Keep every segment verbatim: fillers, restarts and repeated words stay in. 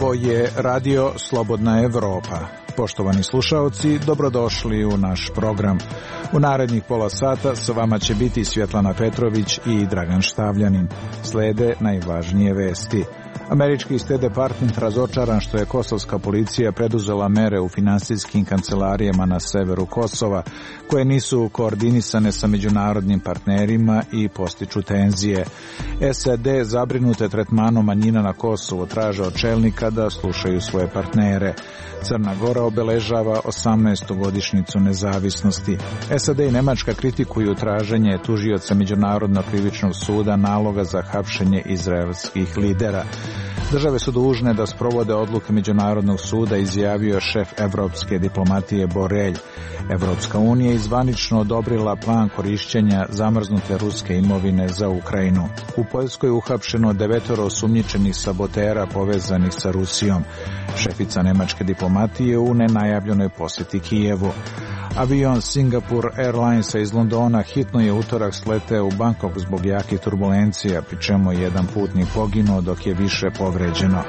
Ovo je Radio Slobodna Evropa. Poštovani slušaoci, dobrodošli u naš program. U narednih pola sata sa vama će biti Svjetlana Petrović i Dragan Štavljanin. Slede najvažnije vesti. Američki State Department razočaran što je kosovska policija preduzela mere u finansijskim kancelarijama na severu Kosova, koje nisu koordinisane sa međunarodnim partnerima i postiču tenzije. S A D zabrinute tretmanom manjina na Kosovu traže od čelnika da slušaju svoje partnere. Crna Gora obeležava osamnaestu godišnjicu nezavisnosti. S A D i Nemačka kritikuju traženje tužioca Međunarodnog krivičnog suda naloga za hapšenje izraelskih lidera. Države su dužne da sprovode odluke Međunarodnog suda, izjavio šef evropske diplomatije Borelj. Evropska unija je zvanično odobrila plan korišćenja zamrznute ruske imovine za Ukrajinu. U Poljskoj je uhapšeno devetoro osumnjičenih sabotera povezanih sa Rusijom. Šefica nemačke diplomatije u nenajavljenoj posjeti Kijevu. Avion Singapore Airlinesa iz Londona hitno je utorak sleteo u Bangkok zbog jakih turbulencija, pri čemu je jedan putnik poginuo dok je više povređeno.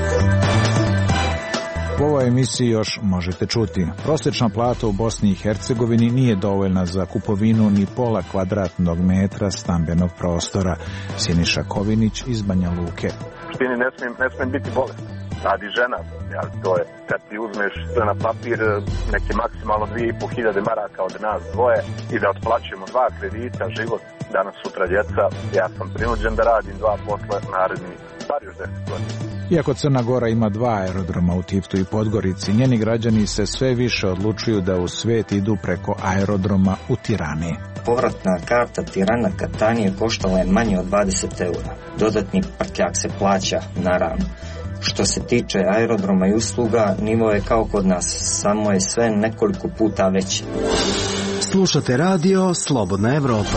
U ovoj emisiji još možete čuti. Prosječna plata u Bosni i Hercegovini nije dovoljna za kupovinu ni pola kvadratnog metra stambenog prostora. Siniša Kovinić iz Banja Luke. Štini ne smijem, ne smijem biti bolestan. Radi žena, ja, to je kad ti uzmeš sve na papir neke maksimalno dvije i po hiljade maraka od nas dvoje i da otplaćujemo dva kredita, život, danas sutra djeca, ja sam prinuđen da radim dva posla naredni bar još deset godina. Iako Crna Gora ima dva aerodroma u Tivtu i Podgorici, njeni građani se sve više odlučuju da u svet idu preko aerodroma u Tirani. Povratna karta Tirana-Katanije koštala je manje od dvadeset eura. Dodatni prtljak se plaća, naravno. Što se tiče aerodroma i usluga, nivo je kao kod nas, samo je sve nekoliko puta veći. Slušate Radio Slobodna Evropa.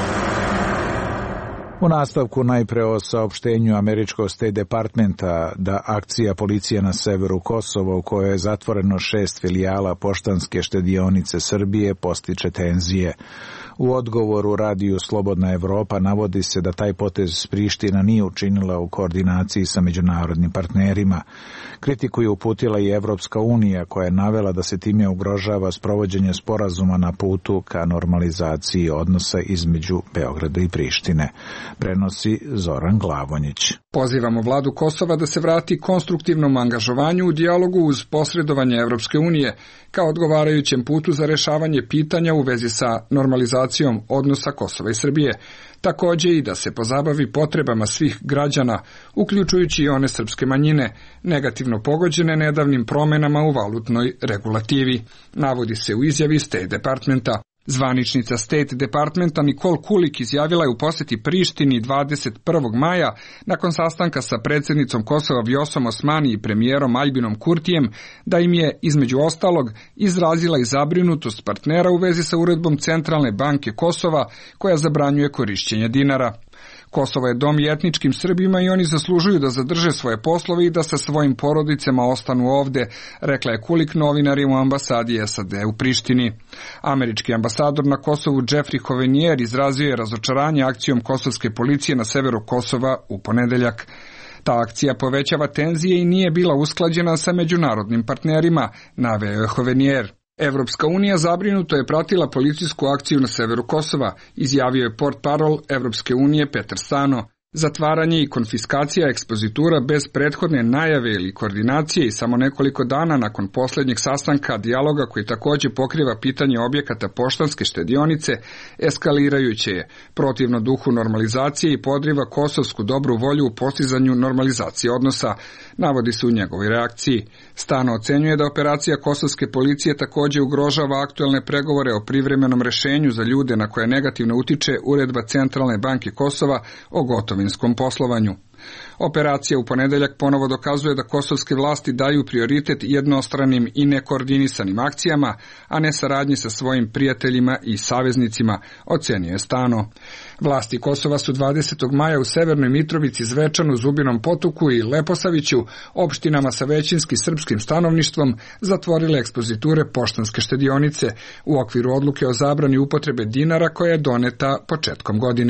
U nastavku najpre o saopštenju američkog State Departmenta da akcija policije na severu Kosova, u kojoj je zatvoreno šest filijala Poštanske štedionice Srbije, postiče tenzije. U odgovoru Radiju Slobodna Evropa navodi se da taj potez Priština nije učinila u koordinaciji sa međunarodnim partnerima. Kritiku je uputila i Evropska unija, koja je navela da se time ugrožava sprovođenje sporazuma na putu ka normalizaciji odnosa između Beograda i Prištine. Prenosi Zoran Glavonjić. Pozivamo vladu Kosova da se vrati konstruktivnom angažovanju u dijalogu uz posredovanje Evropske unije kao odgovarajućem putu za rešavanje pitanja u vezi sa normalizacijom odnosa Kosova i Srbije. Takođe i da se pozabavi potrebama svih građana, uključujući i one srpske manjine, negativno pogođene nedavnim promenama u valutnoj regulativi, navodi se u izjavi State Departmenta. Zvaničnica State Departmenta Nicole Kulik izjavila je u posjeti Prištini dvadeset prvog maja nakon sastanka sa predsjednicom Kosova Vjosom Osmani i premijerom Aljbinom Kurtijem da im je, između ostalog, izrazila i zabrinutost partnera u vezi sa uredbom Centralne banke Kosova koja zabranjuje korišćenje dinara. Kosovo je dom i etničkim Srbima i oni zaslužuju da zadrže svoje poslove i da sa svojim porodicama ostanu ovde, rekla je Kulik novinarima u ambasadi S A D u Prištini. Američki ambasador na Kosovu Jeffrey Hovenier izrazio je razočaranje akcijom kosovske policije na severu Kosova u ponedeljak. Ta akcija povećava tenzije i nije bila usklađena sa međunarodnim partnerima, naveo je Hovenier. Evropska unija zabrinuto je pratila policijsku akciju na severu Kosova, izjavio je portparol Evropske unije Petar Stano. Zatvaranje i konfiskacija ekspozitura bez prethodne najave ili koordinacije i samo nekoliko dana nakon posljednjeg sastanka dijaloga koji također pokriva pitanje objekata Poštanske štedionice eskalirajuće je, protivno duhu normalizacije i podriva kosovsku dobru volju u postizanju normalizacije odnosa, navodi se u njegovoj reakciji. Stano ocenjuje da operacija kosovske policije također ugrožava aktuelne pregovore o privremenom rešenju za ljude na koje negativno utiče uredba Centralne banke Kosova o gotovinskom poslovanju. Operacija u ponedeljak ponovo dokazuje da kosovske vlasti daju prioritet jednostranim i nekoordinisanim akcijama, a ne saradnji sa svojim prijateljima i saveznicima, ocenio je Stano. Vlasti Kosova su dvadesetog maja u Severnoj Mitrovici, Zvečanu, Zubinom Potoku i Leposaviću, opštinama sa većinski srpskim stanovništvom, zatvorile ekspoziture Poštanske štedionice u okviru odluke o zabrani upotrebe dinara koja je doneta početkom godine.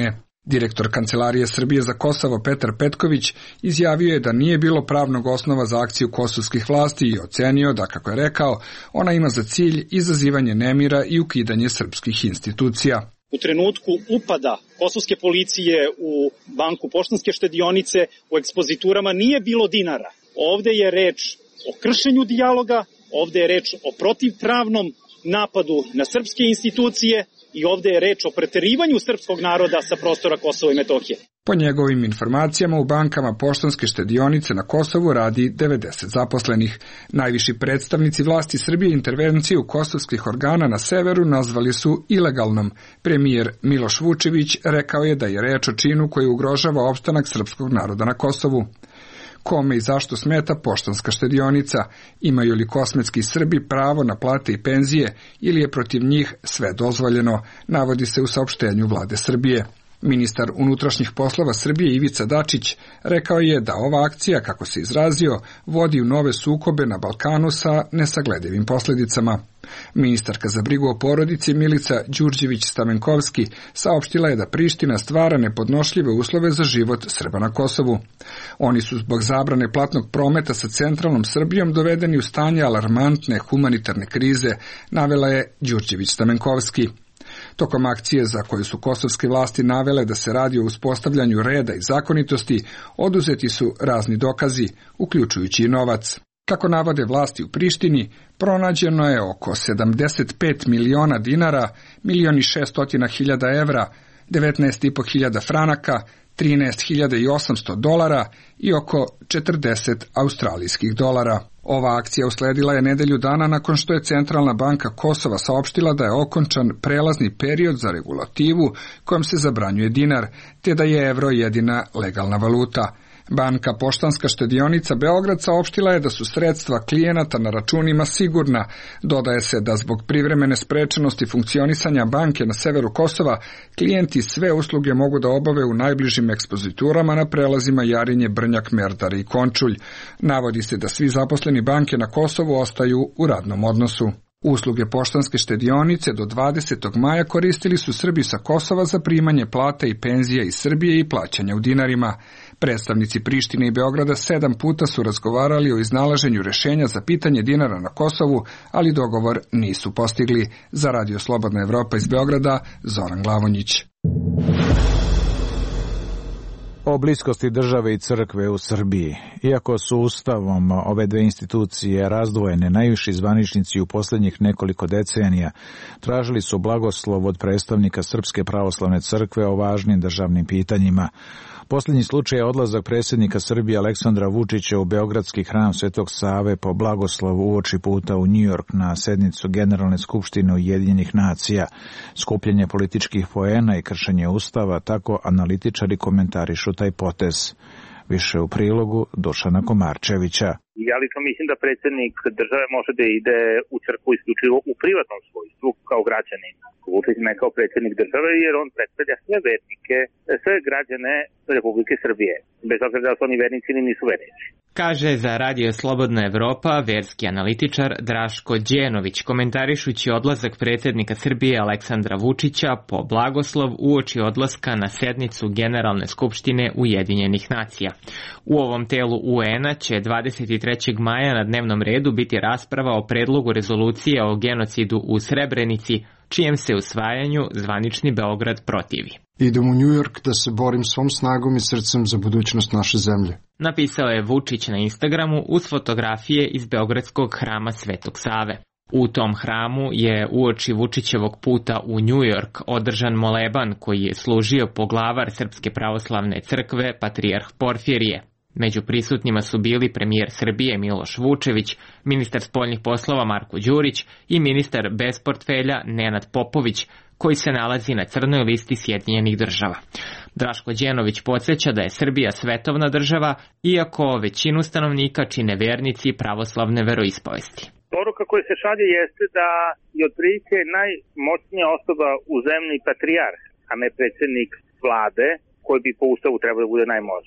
Direktor Kancelarije Srbije za Kosovo Petar Petković izjavio je da nije bilo pravnog osnova za akciju kosovskih vlasti i ocenio da, kako je rekao, ona ima za cilj izazivanje nemira i ukidanje srpskih institucija. U trenutku upada kosovske policije u banku Poštanske štedionice u ekspoziturama nije bilo dinara. Ovde je reč o kršenju dijaloga, ovde je reč o protivpravnom napadu na srpske institucije i ovde je reč o preterivanju srpskog naroda sa prostora Kosova i Metohije. Po njegovim informacijama, u bankama Poštanske štedionice na Kosovu radi devedeset zaposlenih. Najviši predstavnici vlasti Srbije intervenciju kosovskih organa na severu nazvali su ilegalnom. Premijer Miloš Vučević rekao je da je reč o činu koji ugrožava opstanak srpskog naroda na Kosovu. Kome i zašto smeta Poštanska štedionica? Imaju li kosmetski Srbi pravo na plate i penzije ili je protiv njih sve dozvoljeno, navodi se u saopštenju vlade Srbije. Ministar unutrašnjih poslova Srbije Ivica Dačić rekao je da ova akcija, kako se izrazio, vodi u nove sukobe na Balkanu sa nesagledivim posljedicama. Ministarka za brigu o porodici Milica Đurđević-Stamenkovski saopštila je da Priština stvara nepodnošljive uslove za život Srba na Kosovu. Oni su zbog zabrane platnog prometa sa centralnom Srbijom dovedeni u stanje alarmantne humanitarne krize, navela je Đurđević-Stamenkovski. Tokom akcije za koju su kosovske vlasti navele da se radi o uspostavljanju reda i zakonitosti, oduzeti su razni dokazi, uključujući i novac. Kako navode vlasti u Prištini, pronađeno je oko sedamdeset pet miliona dinara, milion i šestotina hiljada evra, devetnaest i po hiljada franaka, trinaest hiljada i osamsto dolara i oko četrdeset australijskih dolara. Ova akcija usledila je nedelju dana nakon što je Centralna banka Kosova saopštila da je okončan prelazni period za regulativu kojom se zabranjuje dinar, te da je evro jedina legalna valuta. Banka Poštanska štedionica Beograd saopštila je da su sredstva klijenata na računima sigurna. Dodaje se da zbog privremene sprečenosti funkcionisanja banke na severu Kosova, klijenti sve usluge mogu da obave u najbližim ekspoziturama na prelazima Jarinje, Brnjak, Merdar i Končulj. Navodi se da svi zaposleni banke na Kosovu ostaju u radnom odnosu. Usluge Poštanske štedionice do dvadesetog maja koristili su Srbi sa Kosova za primanje plata i penzija iz Srbije i plaćanja u dinarima. Predstavnici Prištine i Beograda sedam puta su razgovarali o iznalaženju rešenja za pitanje dinara na Kosovu, ali dogovor nisu postigli. Za Radio Slobodna Evropa iz Beograda, Zoran Glavonjić. O bliskosti države i crkve u Srbiji. Iako su ustavom ove dve institucije razdvojene, najviši zvaničnici u posljednjih nekoliko decenija tražili su blagoslov od predstavnika Srpske pravoslavne crkve o važnim državnim pitanjima. Posljednji slučaj je odlazak predsjednika Srbije Aleksandra Vučića u Beogradski hram Svetog Save po blagoslov uoči puta u New York na sednicu Generalne skupštine Ujedinjenih nacija, skupljanje političkih poena i kršenje ustava, tako analitičari komentarišu taj potez. Više u prilogu Dušana Komarčevića. Ja lično mislim da predsjednik države može da ide u crkvu isključivo u privatnom svojstvu kao građanin. Vučić ne kao predsjednik države jer on predstavlja sve vernike, sve građane Republike Srbije, bez obzira da su oni vernici ili nisu vernici. Kaže za Radio Slobodna Evropa verski analitičar Draško Đenović, komentarišući odlazak predsjednika Srbije Aleksandra Vučića po blagoslov uoči odlaska na sednicu Generalne skupštine Ujedinjenih nacija. U ovom telu U En-a će dvadeset trećeg maja na dnevnom redu biti rasprava o predlogu rezolucije o genocidu u Srebrenici, čijem se usvajanju zvanični Beograd protivi. Idem u New York da se borim svom snagom i srcem za budućnost naše zemlje. Napisao je Vučić na Instagramu uz fotografije iz Beogradskog hrama Svetog Save. U tom hramu je uoči Vučićevog puta u New York održan moleban koji je služio poglavar Srpske pravoslavne crkve patrijarh Porfirije. Među prisutnima su bili premijer Srbije Miloš Vučević, ministar spoljnih poslova Marko Đurić i ministar bez portfelja Nenad Popović, koji se nalazi na crnoj listi Sjedinjenih država. Draško Đenović podsjeća da je Srbija svetovna država, iako većinu stanovnika čine vernici pravoslavne veroispovesti. Poruka koja se šalje jeste da je otprilike najmoćnija osoba u zemlji patrijarh, a ne predsjednik vlade, koji bi po ustavu trebao da bude najmoćniji.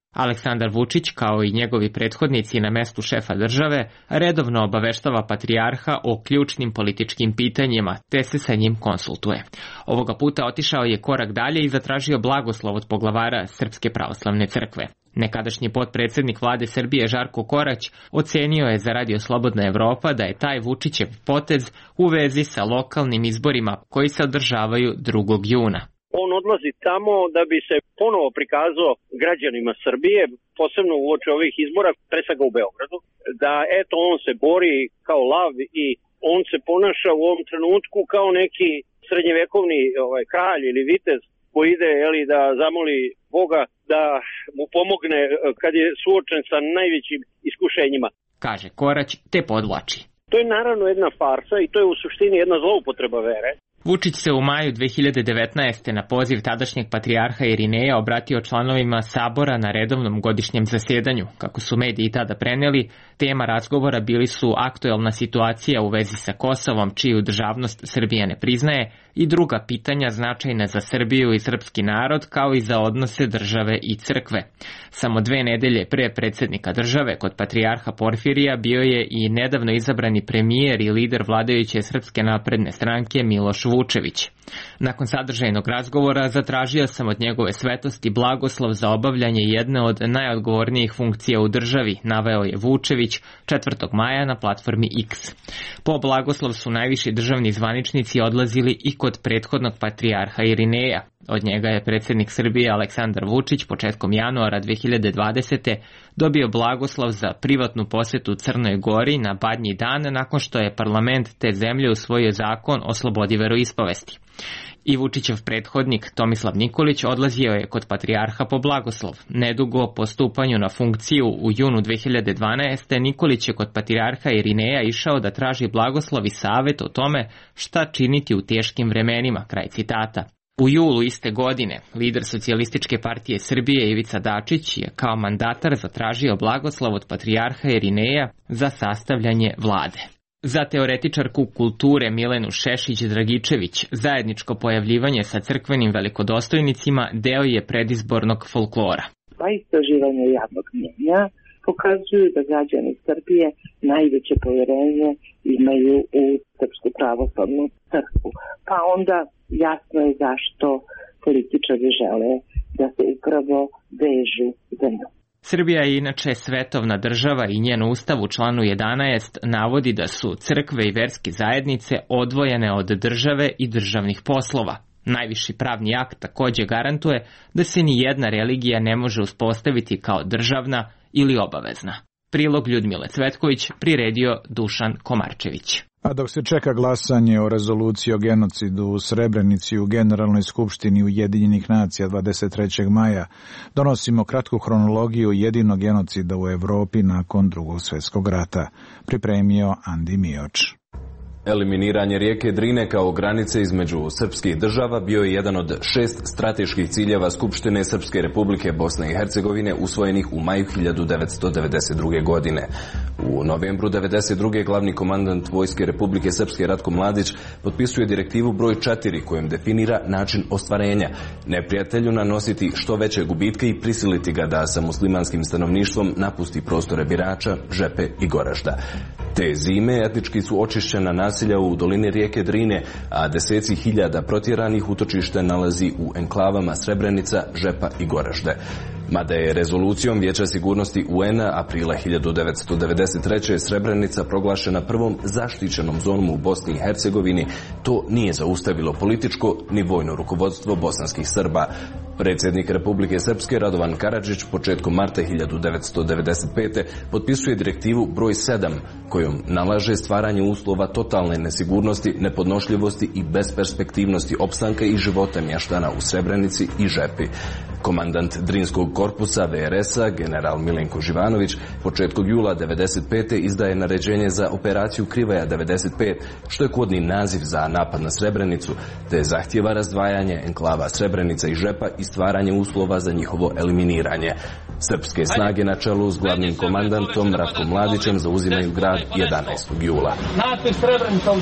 Aleksandar Vučić, kao i njegovi prethodnici na mestu šefa države, redovno obaveštava patrijarha o ključnim političkim pitanjima, te se sa njim konsultuje. Ovoga puta otišao je korak dalje i zatražio blagoslov od poglavara Srpske pravoslavne crkve. Nekadašnji potpredsednik vlade Srbije Žarko Korać ocenio je za Radio Slobodna Evropa da je taj Vučićev potez u vezi sa lokalnim izborima koji se održavaju drugog juna. On odlazi tamo da bi se ponovo prikazao građanima Srbije, posebno uoči ovih izbora, pre svega u Beogradu, da eto on se bori kao lav i on se ponaša u ovom trenutku kao neki srednjevekovni ovaj, kralj ili vitez koji ide jeli, da zamoli Boga da mu pomogne kad je suočen sa najvećim iskušenjima. Kaže Korać te podvlači. To je naravno jedna farsa i to je u suštini jedna zloupotreba vere. Vučić se u maju dve hiljade devetnaeste. na poziv tadašnjeg patrijarha Irineja obratio članovima Sabora na redovnom godišnjem zasjedanju. Kako su mediji tada preneli, tema razgovora bili su aktuelna situacija u vezi sa Kosovom, čiju državnost Srbija ne priznaje, i druga pitanja značajna za Srbiju i srpski narod, kao i za odnose države i crkve. Samo dve nedelje pre predsjednika države, kod patrijarha Porfirija, bio je i nedavno izabrani premijer i lider vladajuće Srpske napredne stranke Miloš Vučević. Nakon sadržajnog razgovora zatražio sam od njegove svetosti blagoslov za obavljanje jedne od najodgovornijih funkcija u državi, naveo je Vučević četvrtog maja na platformi X. Po blagoslov su najviši državni zvaničnici odlazili i kod prethodnog patrijarha Irineja. Od njega je predsjednik Srbije Aleksandar Vučić početkom januara dve hiljade dvadesete. dobio blagoslov za privatnu posjetu Crnoj Gori na Badnji dan nakon što je parlament te zemlje usvojio zakon o slobodi veroispovesti. I Vučićev prethodnik Tomislav Nikolić odlazio je kod patrijarha po blagoslov. Nedugo po stupanju na funkciju u junu dve hiljade dvanaeste. Nikolić je kod patrijarha Irineja išao da traži blagoslov i savjet o tome šta činiti u teškim vremenima, kraj citata. U julu iste godine lider Socijalističke partije Srbije Ivica Dačić je kao mandatar zatražio blagoslov od patrijarha Irineja za sastavljanje vlade. Za teoretičarku kulture Milenu Šešić-Dragičević zajedničko pojavljivanje sa crkvenim velikodostojnicima deo je predizbornog folklora. Pa istraživanje javnog mnjenja pokazuju da građani Srbije najveće povjerenje imaju u Srpsku pravoslavnu crkvu. Pa onda jasno je zašto političari žele da se upravo vežu za nju. Srbija je inače svetovna država i njen ustav u članu jedanaest navodi da su crkve i verske zajednice odvojene od države i državnih poslova. Najviši pravni akt također garantuje da se ni jedna religija ne može uspostaviti kao državna ili obavezna. Prilog Ljudmile Cvetković priredio Dušan Komarčević. A dok se čeka glasanje o rezoluciji o genocidu u Srebrenici u Generalnoj skupštini Ujedinjenih nacija dvadeset trećeg maja, donosimo kratku hronologiju jedinog genocida u Evropi nakon Drugog svjetskog rata. Pripremio Andi Mioč. Eliminiranje rijeke Drine kao granice između srpskih država bio je jedan od šest strateških ciljeva Skupštine Srpske Republike Bosne i Hercegovine usvojenih u maju hiljadu devetsto devedeset druge. godine. U novembru devedeset druge. glavni komandant Vojske Republike Srpske Ratko Mladić potpisuje direktivu broj četiri kojom definira način ostvarenja, neprijatelju nanositi što veće gubitke i prisiliti ga da sa muslimanskim stanovništvom napusti prostore Birača, Žepe i Goražda. Te zime etnički su očišćena nasilja u dolini rijeke Drine, a deseci hiljada protjeranih utočište nalazi u enklavama Srebrenica, Žepa i Goražde. Mada je rezolucijom Vijeća sigurnosti U N A aprila hiljadu devetsto devedeset treće. Srebrenica proglašena prvom zaštićenom zonom u Bosni i Hercegovini, to nije zaustavilo političko ni vojno rukovodstvo bosanskih Srba. Predsjednik Republike Srpske Radovan Karadžić početkom marta hiljadu devetsto devedeset pete. potpisuje direktivu broj sedam kojom nalaže stvaranje uslova totalne nesigurnosti, nepodnošljivosti i besperspektivnosti opstanka i života mještana u Srebrenici i Žepi. Komandant Drinskog korpusa V R S-a, general Milenko Živanović, početkom jula devedeset pete. izdaje naređenje za operaciju Krivaja devedeset pet, što je kodni naziv za napad na Srebrenicu, te zahtjeva razdvajanje enklava Srebrenica i Žepa i stvaranje uslova za njihovo eliminiranje. Srpske snage na čelu s glavnim komandantom Ratkom Mladićem zauzimaju grad jedanaestog jula.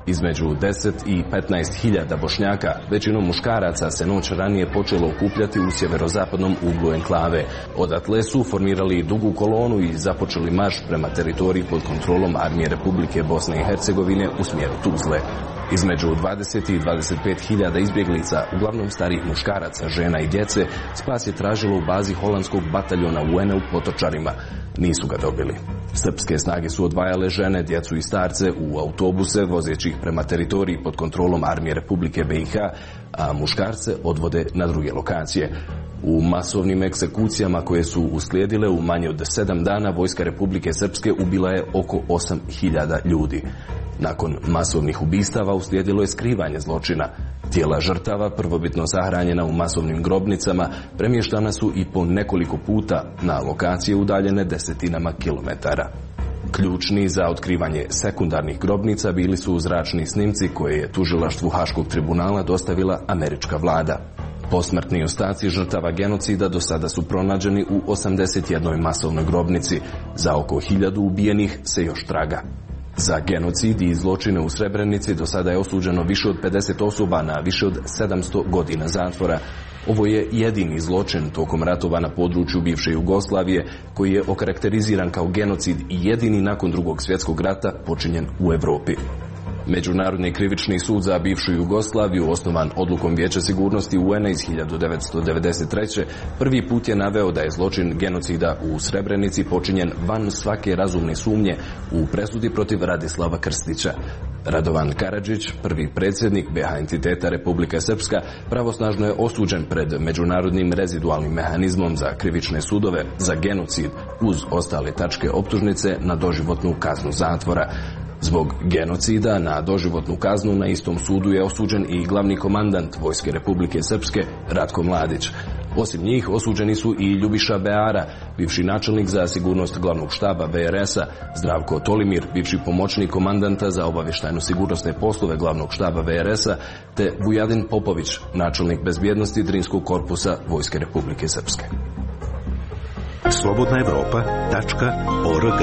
Između deset i petnaest hiljada Bošnjaka, većinom muškaraca, se noć ranije počelo okupljati u sjeverozapadnom uglu enklave. Odatle su formirali dugu kolonu i započeli marš prema teritoriji pod kontrolom Armije Republike Bosne i Hercegovine u smjeru Tuzle. Između dvadeset i dvadeset pet hiljada izbjeglica, uglavnom starijih muškaraca, žena i djece, spas je tražilo u bazi holandskog bataljona U N-a u Potočarima. Nisu ga dobili. Srpske snage su odvajale žene, djecu i starce u autobuse vozeći ih prema teritoriji pod kontrolom Armije Republike B i H, a muškarce odvode na druge lokacije. U masovnim egzekucijama koje su uslijedile u manje od sedam dana, vojska Republike Srpske ubila je oko osam hiljada ljudi. Nakon masovnih ubistava uslijedilo je skrivanje zločina. Tijela žrtava, prvobitno sahranjena u masovnim grobnicama, premještana su i po nekoliko puta na lokacije udaljene desetinama kilometara. Ključni za otkrivanje sekundarnih grobnica bili su zračni snimci koje je tužilaštvu Haškog tribunala dostavila američka vlada. Posmrtni ostaci žrtava genocida do sada su pronađeni u osamdeset jednoj masovnoj grobnici. Za oko hiljadu ubijenih se još traga. Za genocid i zločine u Srebrenici do sada je osuđeno više od pedeset osoba na više od sedamsto godina zatvora. Ovo je jedini zločin tokom ratova na području bivše Jugoslavije koji je okarakteriziran kao genocid i jedini nakon Drugog svjetskog rata počinjen u Europi. Međunarodni krivični sud za bivšu Jugoslaviju, osnovan odlukom Vijeća sigurnosti U N-a iz hiljadu devetsto devedeset treće. prvi put je naveo da je zločin genocida u Srebrenici počinjen van svake razumne sumnje u presudi protiv Radislava Krstića. Radovan Karadžić, prvi predsjednik B H entiteta Republika Srpska, pravosnažno je osuđen pred Međunarodnim rezidualnim mehanizmom za krivične sudove za genocid uz ostale tačke optužnice na doživotnu kaznu zatvora. Zbog genocida na doživotnu kaznu na istom sudu je osuđen i glavni komandant Vojske Republike Srpske Ratko Mladić. Osim njih osuđeni su i Ljubiša Beara, bivši načelnik za sigurnost glavnog štaba V R S-a, Zdravko Tolimir, bivši pomoćnik komandanta za obavještajno-sigurnosne poslove glavnog štaba V R S-a, te Vujadin Popović, načelnik bezbjednosti Drinskog korpusa Vojske Republike Srpske. slobodna evropa tačka org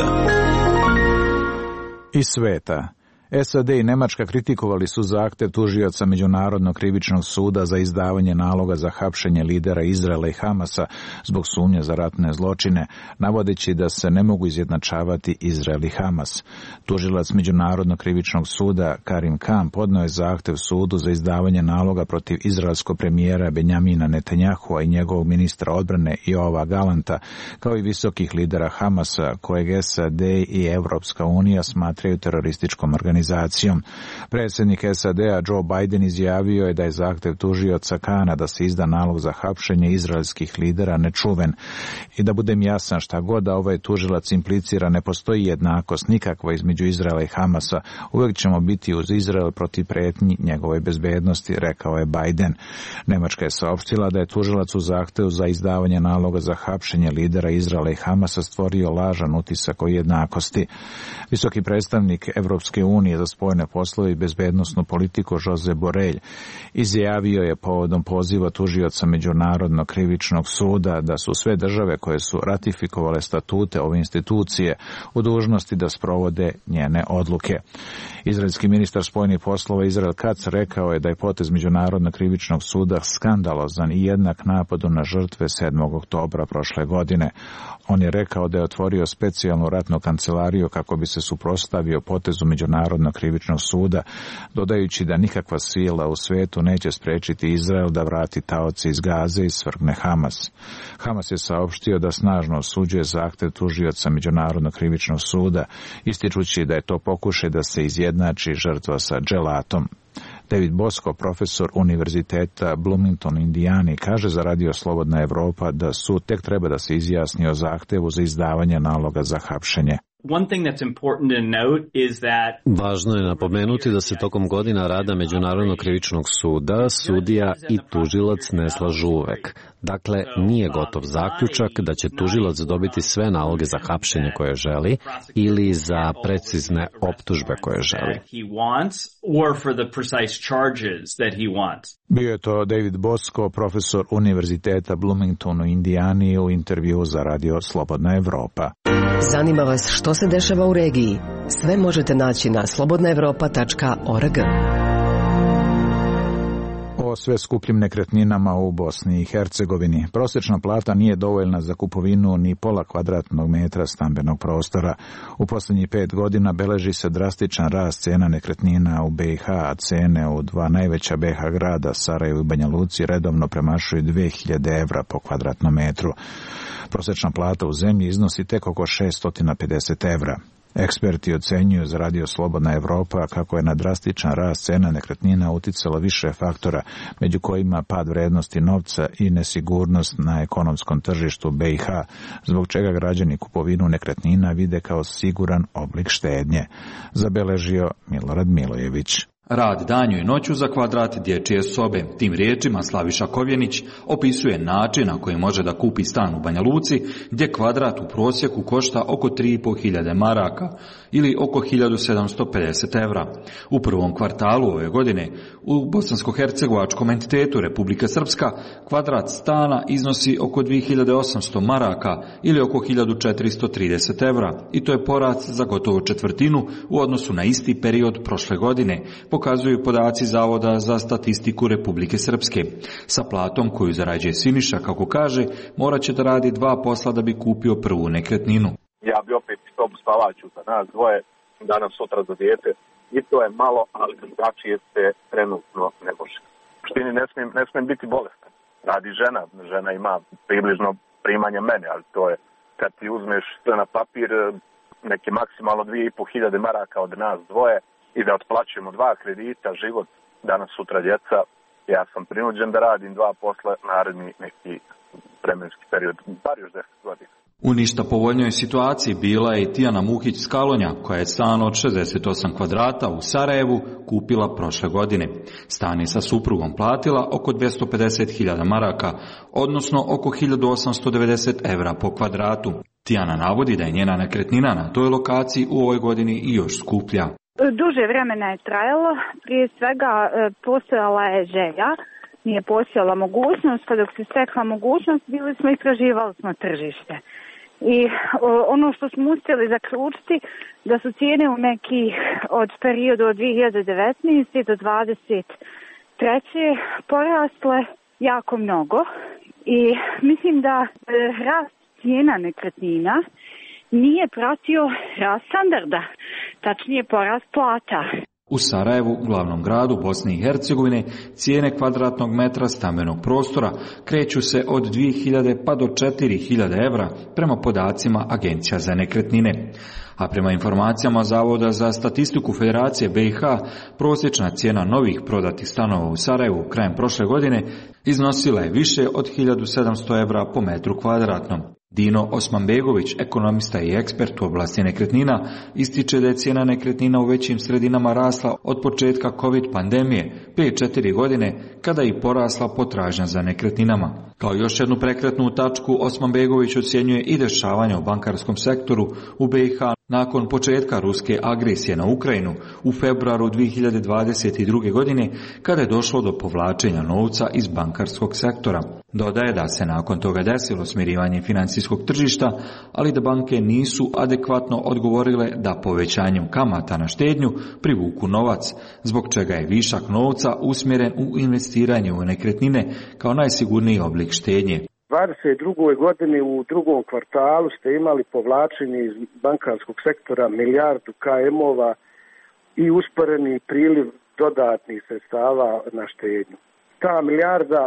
Iz sveta. S A D i Nemačka kritikovali su zahtjev tužioca Međunarodnog krivičnog suda za izdavanje naloga za hapšenje lidera Izraela i Hamasa zbog sumnje za ratne zločine, navodeći da se ne mogu izjednačavati Izrael i Hamas. Tužilac Međunarodnog krivičnog suda Karim Khan podnio je zahtjev sudu za izdavanje naloga protiv izraelskog premijera Benjamina Netanjahua i njegovog ministra odbrane Joava Galanta, kao i visokih lidera Hamasa, kojeg S A D i Evropska unija smatraju terorističkom organizacijom. organizacijom. Predsjednik S A D-a Joe Biden izjavio je da je zahtjev tužioca Kana da se izda nalog za hapšenje izraelskih lidera nečuven. I da budem jasan, šta god da ovaj tužilac implicira, ne postoji jednakost nikakva između Izraela i Hamasa. Uvijek ćemo biti uz Izrael protiv pretnji njegove bezbednosti, rekao je Biden. Nemačka je saopštila da je tužilac u zahtjevu za izdavanje naloga za hapšenje lidera Izraela i Hamasa stvorio lažan utisak o jednakosti. Visoki predstavnik Evropske unije za spoljne poslove i bezbednosnu politiku Jose Borrell izjavio je povodom poziva tužioca Međunarodnog krivičnog suda da su sve države koje su ratifikovale statute ove institucije u dužnosti da sprovode njene odluke. Izraelski ministar spoljnih poslova Izrael Katz rekao je da je potez Međunarodnog krivičnog suda skandalozan i jednak napadu na žrtve sedmog oktobra prošle godine. On je rekao da je otvorio specijalnu ratnu kancelariju kako bi se suprotstavio potezu Međunarodnog krivičnog suda, dodajući da nikakva sila u svijetu neće spriječiti Izrael da vrati taoce iz Gaze i svrgne Hamas. Hamas je saopštio da snažno osuđuje zahtjev tužioca Međunarodnog krivičnog suda, ističući da je to pokušaj da se izjednači žrtva sa dželatom. David Bosco, profesor Univerziteta Bloomington, Indijani, kaže za Radio Slobodna Evropa da sud tek treba da se izjasni o zahtevu za izdavanje naloga za hapšenje. One thing that's important to note is that Važno je napomenuti da se tokom godina rada Međunarodnog krivičnog suda sudija i tužilac ne slažu uvek. Dakle, nije gotov zaključak da će tužilac dobiti sve naloge za hapšenje koje želi ili za precizne optužbe koje želi. Bio je to David Bosco, profesor Univerziteta Bloomington u Indijani, u intervju za Radio Slobodna Evropa. Zanima vas što se dešava u regiji? Sve možete naći na slobodna evropa tačka org. O sve skupljim nekretninama u Bosni i Hercegovini. Prosječna plata nije dovoljna za kupovinu ni pola kvadratnog metra stambenog prostora. U posljednjih pet godina beleži se drastičan rast cena nekretnina u B i H, a cene u dva najveća B i H grada, Sarajevu i Banja Luci, redovno premašuju dvije hiljade evra po kvadratnom metru. Prosječna plata u zemlji iznosi tek oko šesto pedeset evra. Eksperti ocenjuju za Radio Slobodna Evropa kako je na drastičan rast cena nekretnina uticalo više faktora, među kojima pad vrednosti novca i nesigurnost na ekonomskom tržištu B i H, zbog čega građani kupovinu nekretnina vide kao siguran oblik štednje, zabeležio Milorad Milojević. Rad danju i noću za kvadrat dječje sobe. Tim riječima Slaviša Kovjenić opisuje način na koji može da kupi stan u Banja Luci, gdje kvadrat u prosjeku košta oko tri i pol hiljade maraka ili oko hiljadu sedamsto pedeset evra. U prvom kvartalu ove godine u bosansko-hercegovačkom entitetu Republika Srpska kvadrat stana iznosi oko dvije hiljade osamsto maraka ili oko hiljadu četiristo trideset evra i to je porast za gotovo četvrtinu u odnosu na isti period prošle godine, pokazuju podaci Zavoda za statistiku Republike Srpske. Sa platom koju zarađuje Siniša, kako kaže, morat će da radi dva posla da bi kupio prvu nekretninu. Ja bi opet sobu spavaću za nas dvoje, danas sutra za dijete, i to je malo, ali drugačije se trenutno ne može. U suštini ne smijem, ne smijem biti bolestan. Radi žena, žena ima približno primanje mene, ali to je kad ti uzmeš sve na papir, neke maksimalno dvije i pol hiljade maraka od nas dvoje, i da otplaćujemo dva kredita, život, danas sutra djeca, ja sam prinuđen da radim dva posla naredni neki vremenski period, bar još deset godina. U ništa povoljnoj situaciji bila je i Tijana Muhić Skalonja, koja je stan od šezdeset osam kvadrata u Sarajevu kupila prošle godine. Stan je sa suprugom platila oko dvjesto pedeset hiljada maraka, odnosno oko hiljadu osamsto devedeset evra po kvadratu. Tijana navodi da je njena nekretnina na toj lokaciji u ovoj godini i još skuplja. Duže vremena je trajalo, prije svega postojala je želja, nije postojala mogućnost, pa dok se stekla mogućnost bili smo istraživali smo tržište. I ono što smo uspjeli zaključiti da su cijene u nekih od periodu od dvije hiljade devetnaeste do dvadeset treće porasle jako mnogo i mislim da rast cijena nekretnina nije pratio rast standarda, tačnije porast plata. U Sarajevu, glavnom gradu Bosne i Hercegovine, cijene kvadratnog metra stambenog prostora kreću se od dvije hiljade pa do četiri hiljade evra prema podacima Agencija za nekretnine. A prema informacijama Zavoda za statistiku Federacije B i H, prosječna cijena novih prodatih stanova u Sarajevu krajem prošle godine iznosila je više od hiljadu sedamsto evra po metru kvadratnom. Dino Osmanbegović, ekonomista i ekspert u oblasti nekretnina, ističe da je cijena nekretnina u većim sredinama rasla od početka COVID pandemije, prije četiri godine, kada je i porasla potražnja za nekretninama. Kao još jednu prekretnu tačku, Osmanbegović ocjenjuje i dešavanja u bankarskom sektoru u B i H nakon početka ruske agresije na Ukrajinu u februaru dvije hiljade dvadeset druge. godine, kada je došlo do povlačenja novca iz bankarskog sektora. Dodaje da se nakon toga desilo smirivanje financijskog tržišta, ali da banke nisu adekvatno odgovorile da povećanjem kamata na štednju privuku novac, zbog čega je višak novca usmjeren u investiranje u nekretnine kao najsigurniji oblik štednje. dvadeset drugoj. godini u drugom kvartalu ste imali povlačenje iz bankarskog sektora milijardu K M-ova i usporeni priliv dodatnih sredstava na štednju. Ta milijarda,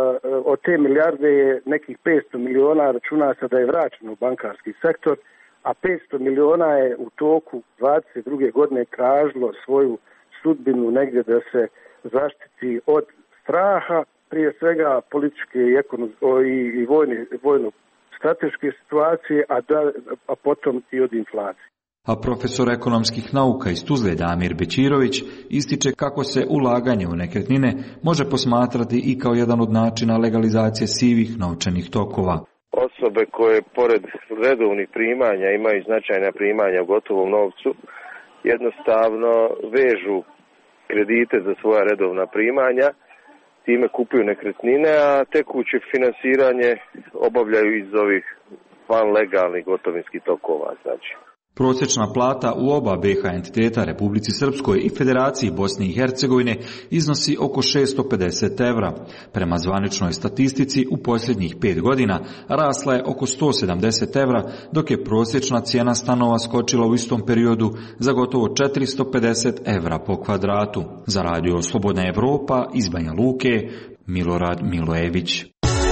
od te milijarde je nekih petsto miliona, računa se da je vraćeno u bankarski sektor, a petsto miliona je u toku dvadeset druge. godine tražilo svoju sudbinu negdje da se zaštiti od straha, prije svega političke i, i, i vojne, vojno-strateške situacije, a, da, a potom i od inflacije. A profesor ekonomskih nauka iz Tuzle Damir Bećirović ističe kako se ulaganje u nekretnine može posmatrati i kao jedan od načina legalizacije sivih novčanih tokova. Osobe koje pored redovnih primanja imaju značajna primanja u gotovom novcu, jednostavno vežu kredite za svoja redovna primanja, time kupuju nekretnine, a tekuće finansiranje obavljaju iz ovih van legalnih gotovinskih tokova, znači. Prosječna plata u oba B iH entiteta, Republici Srpskoj i Federaciji Bosne i Hercegovine, iznosi oko šesto pedeset evra. Prema zvaničnoj statistici, u posljednjih pet godina rasla je oko sto sedamdeset evra, dok je prosječna cijena stanova skočila u istom periodu za gotovo četiristo pedeset evra po kvadratu. Za radio Slobodna Evropa iz Banja Luke, Milorad Milojević.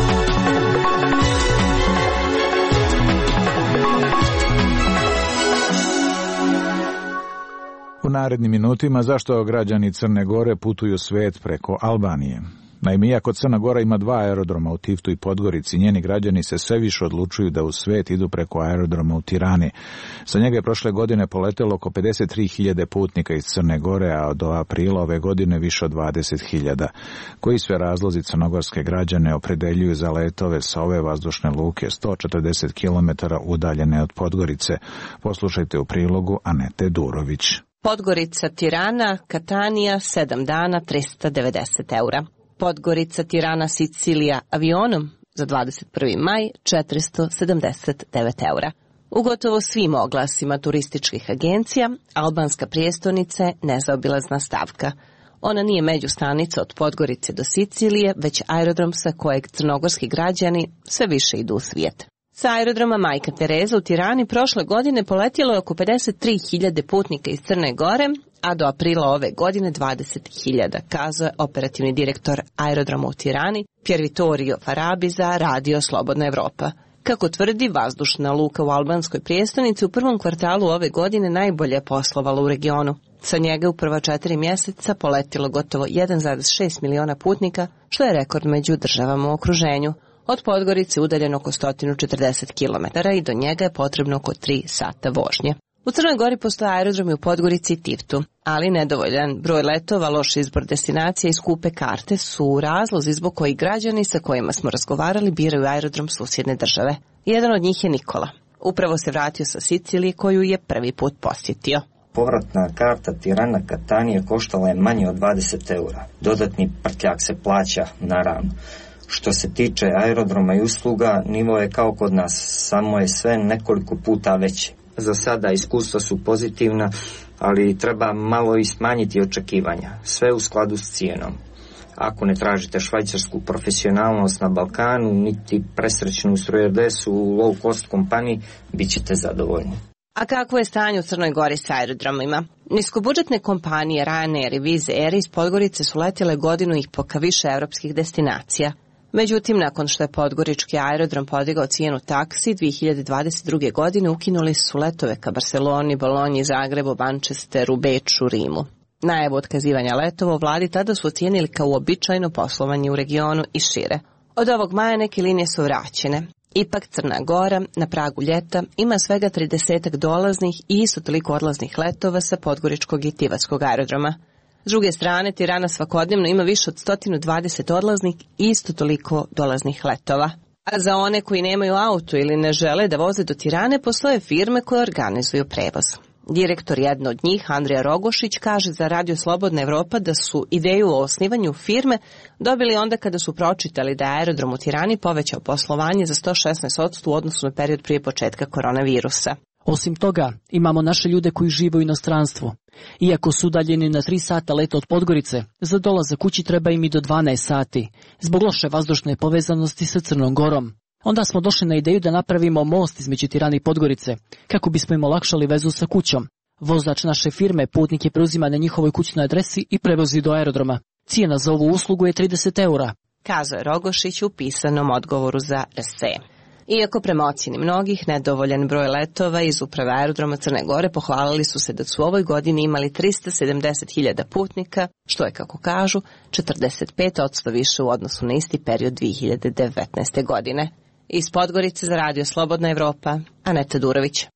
U narednim minutima zašto građani Crne Gore putuju svet preko Albanije. Naime, iako Crna Gora ima dva aerodroma u Tivtu i Podgorici, njeni građani se sve više odlučuju da u svet idu preko aerodroma u Tirani. Sa njega je prošle godine poletelo oko pedeset tri hiljade putnika iz Crne Gore, a do aprila ove godine više od dvadeset hiljada. Koji sve razlozi crnogorske građane opredeljuju za letove sa ove vazdušne luke sto četrdeset kilometara udaljene od Podgorice? Poslušajte u prilogu Anete Durović. Podgorica, Tirana, Katanija, sedam dana, trista devedeset eura. Podgorica, Tirana, Sicilija, avionom za dvadeset prvi maj, četiristo sedamdeset devet eura. U gotovo svim oglasima turističkih agencija, albanska prijestolnica je nezaobilazna stavka. Ona nije međustanica od Podgorice do Sicilije, već aerodrom sa kojeg crnogorski građani sve više idu u svijet. Sa aerodroma Majka Tereza u Tirani prošle godine poletjelo je oko pedeset tri hiljade putnika iz Crne Gore, a do aprila ove godine dvadeset hiljada, kazao je operativni direktor aerodroma u Tirani, Pier Vittorio Farabi za radio Slobodna Evropa. Kako tvrdi, vazdušna luka u albanskoj prijestolnici u prvom kvartalu ove godine najbolje je poslovala u regionu. Sa njega u prva četiri mjeseca poletilo gotovo jedan zarez šest miliona putnika, što je rekord među državama u okruženju. Od Podgorice udaljen oko sto četrdeset kilometara i do njega je potrebno oko tri sata vožnje. U Crnoj Gori postoje aerodromi u Podgorici i Tivtu, ali nedovoljan broj letova, loš izbor destinacija i skupe karte su razlozi zbog koji građani sa kojima smo razgovarali biraju aerodrom susjedne države. Jedan od njih je Nikola. Upravo se vratio sa Sicilije koju je prvi put posjetio. Povratna karta Tirana Katanije koštala je manje od dvadeset eura. Dodatni prtljak se plaća, naravno. Što se tiče aerodroma i usluga, nivo je kao kod nas, samo je sve nekoliko puta veće. Za sada iskustva su pozitivna, ali treba malo i smanjiti očekivanja, sve u skladu s cijenom. Ako ne tražite švajcarsku profesionalnost na Balkanu, niti presrećnu strujerdesu u low cost kompaniji, bit ćete zadovoljni. A kakvo je stanje u Crnoj Gori sa aerodromima? Niskobudžetne kompanije Ryanair i Wizz Air iz Podgorice su letjele godinu i po ka više evropskih destinacija. Međutim, nakon što je podgorički aerodrom podigao cijenu taksi, dvije hiljade dvadeset druge. godine ukinuli su letove ka Barceloni, Bolonji, Zagrebu, Manchesteru, Beču, Rimu. Najavu otkazivanja letova u vladi tada su ocijenili kao uobičajeno poslovanje u regionu i šire. Od ovog maja neke linije su vraćene. Ipak Crna Gora na pragu ljeta ima svega tridesetak dolaznih i isto toliko odlaznih letova sa podgoričkog i tivatskog aerodroma. S druge strane, Tirana svakodnevno ima više od sto dvadeset odlaznih i isto toliko dolaznih letova. A za one koji nemaju auto ili ne žele da voze do Tirane, postoje firme koje organizuju prevoz. Direktor jedne od njih, Andrija Rogošić, kaže za Radio Slobodna Evropa da su ideju o osnivanju firme dobili onda kada su pročitali da je aerodrom u Tirani povećao poslovanje za sto šesnaest posto u odnosu na period prije početka koronavirusa. Osim toga, imamo naše ljude koji žive u inostranstvu. Iako su udaljeni na tri sata leta od Podgorice, za dolazak kući treba im i do dvanaest sati, zbog loše vazdušne povezanosti sa Crnom Gorom. Onda smo došli na ideju da napravimo most između Tirane i Podgorice, kako bismo im olakšali vezu sa kućom. Vozač naše firme putnike preuzima na njihovoj kućnoj adresi i prevozi do aerodroma. Cijena za ovu uslugu je trideset eura. Kazao je Rogošić u pisanom odgovoru za R S E. Iako prema ocjeni mnogih nedovoljan broj letova iz uprave aerodroma Crne Gore pohvalili su se da su u ovoj godini imali tristo sedamdeset hiljada putnika, što je, kako kažu, četrdeset pet posto više u odnosu na isti period dvije hiljade devetnaeste. godine. Iz Podgorice za Radio Slobodna Evropa, Aneta Durović.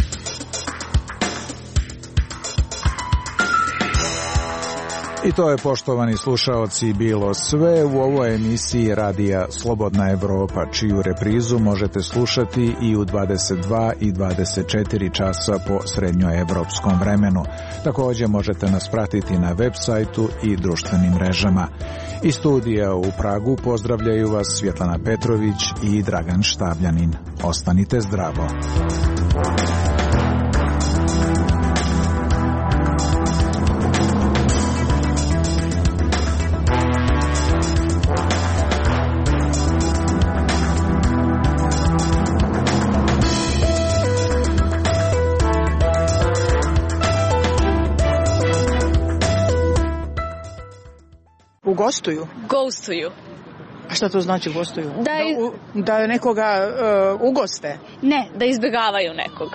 I to je, poštovani slušaoci, bilo sve u ovoj emisiji Radija Slobodna Evropa, čiju reprizu možete slušati i u dvadeset dva i dvadeset četiri časa po srednjoevropskom vremenu. Također možete nas pratiti na web sajtu i društvenim mrežama. Iz studija u Pragu pozdravljaju vas Svjetlana Petrović i Dragan Štavljanin. Ostanite zdravo. Gostuju? Gostuju. A šta to znači gostuju? Da, iz... da, u, da nekoga uh, ugoste? Ne, da izbjegavaju nekog.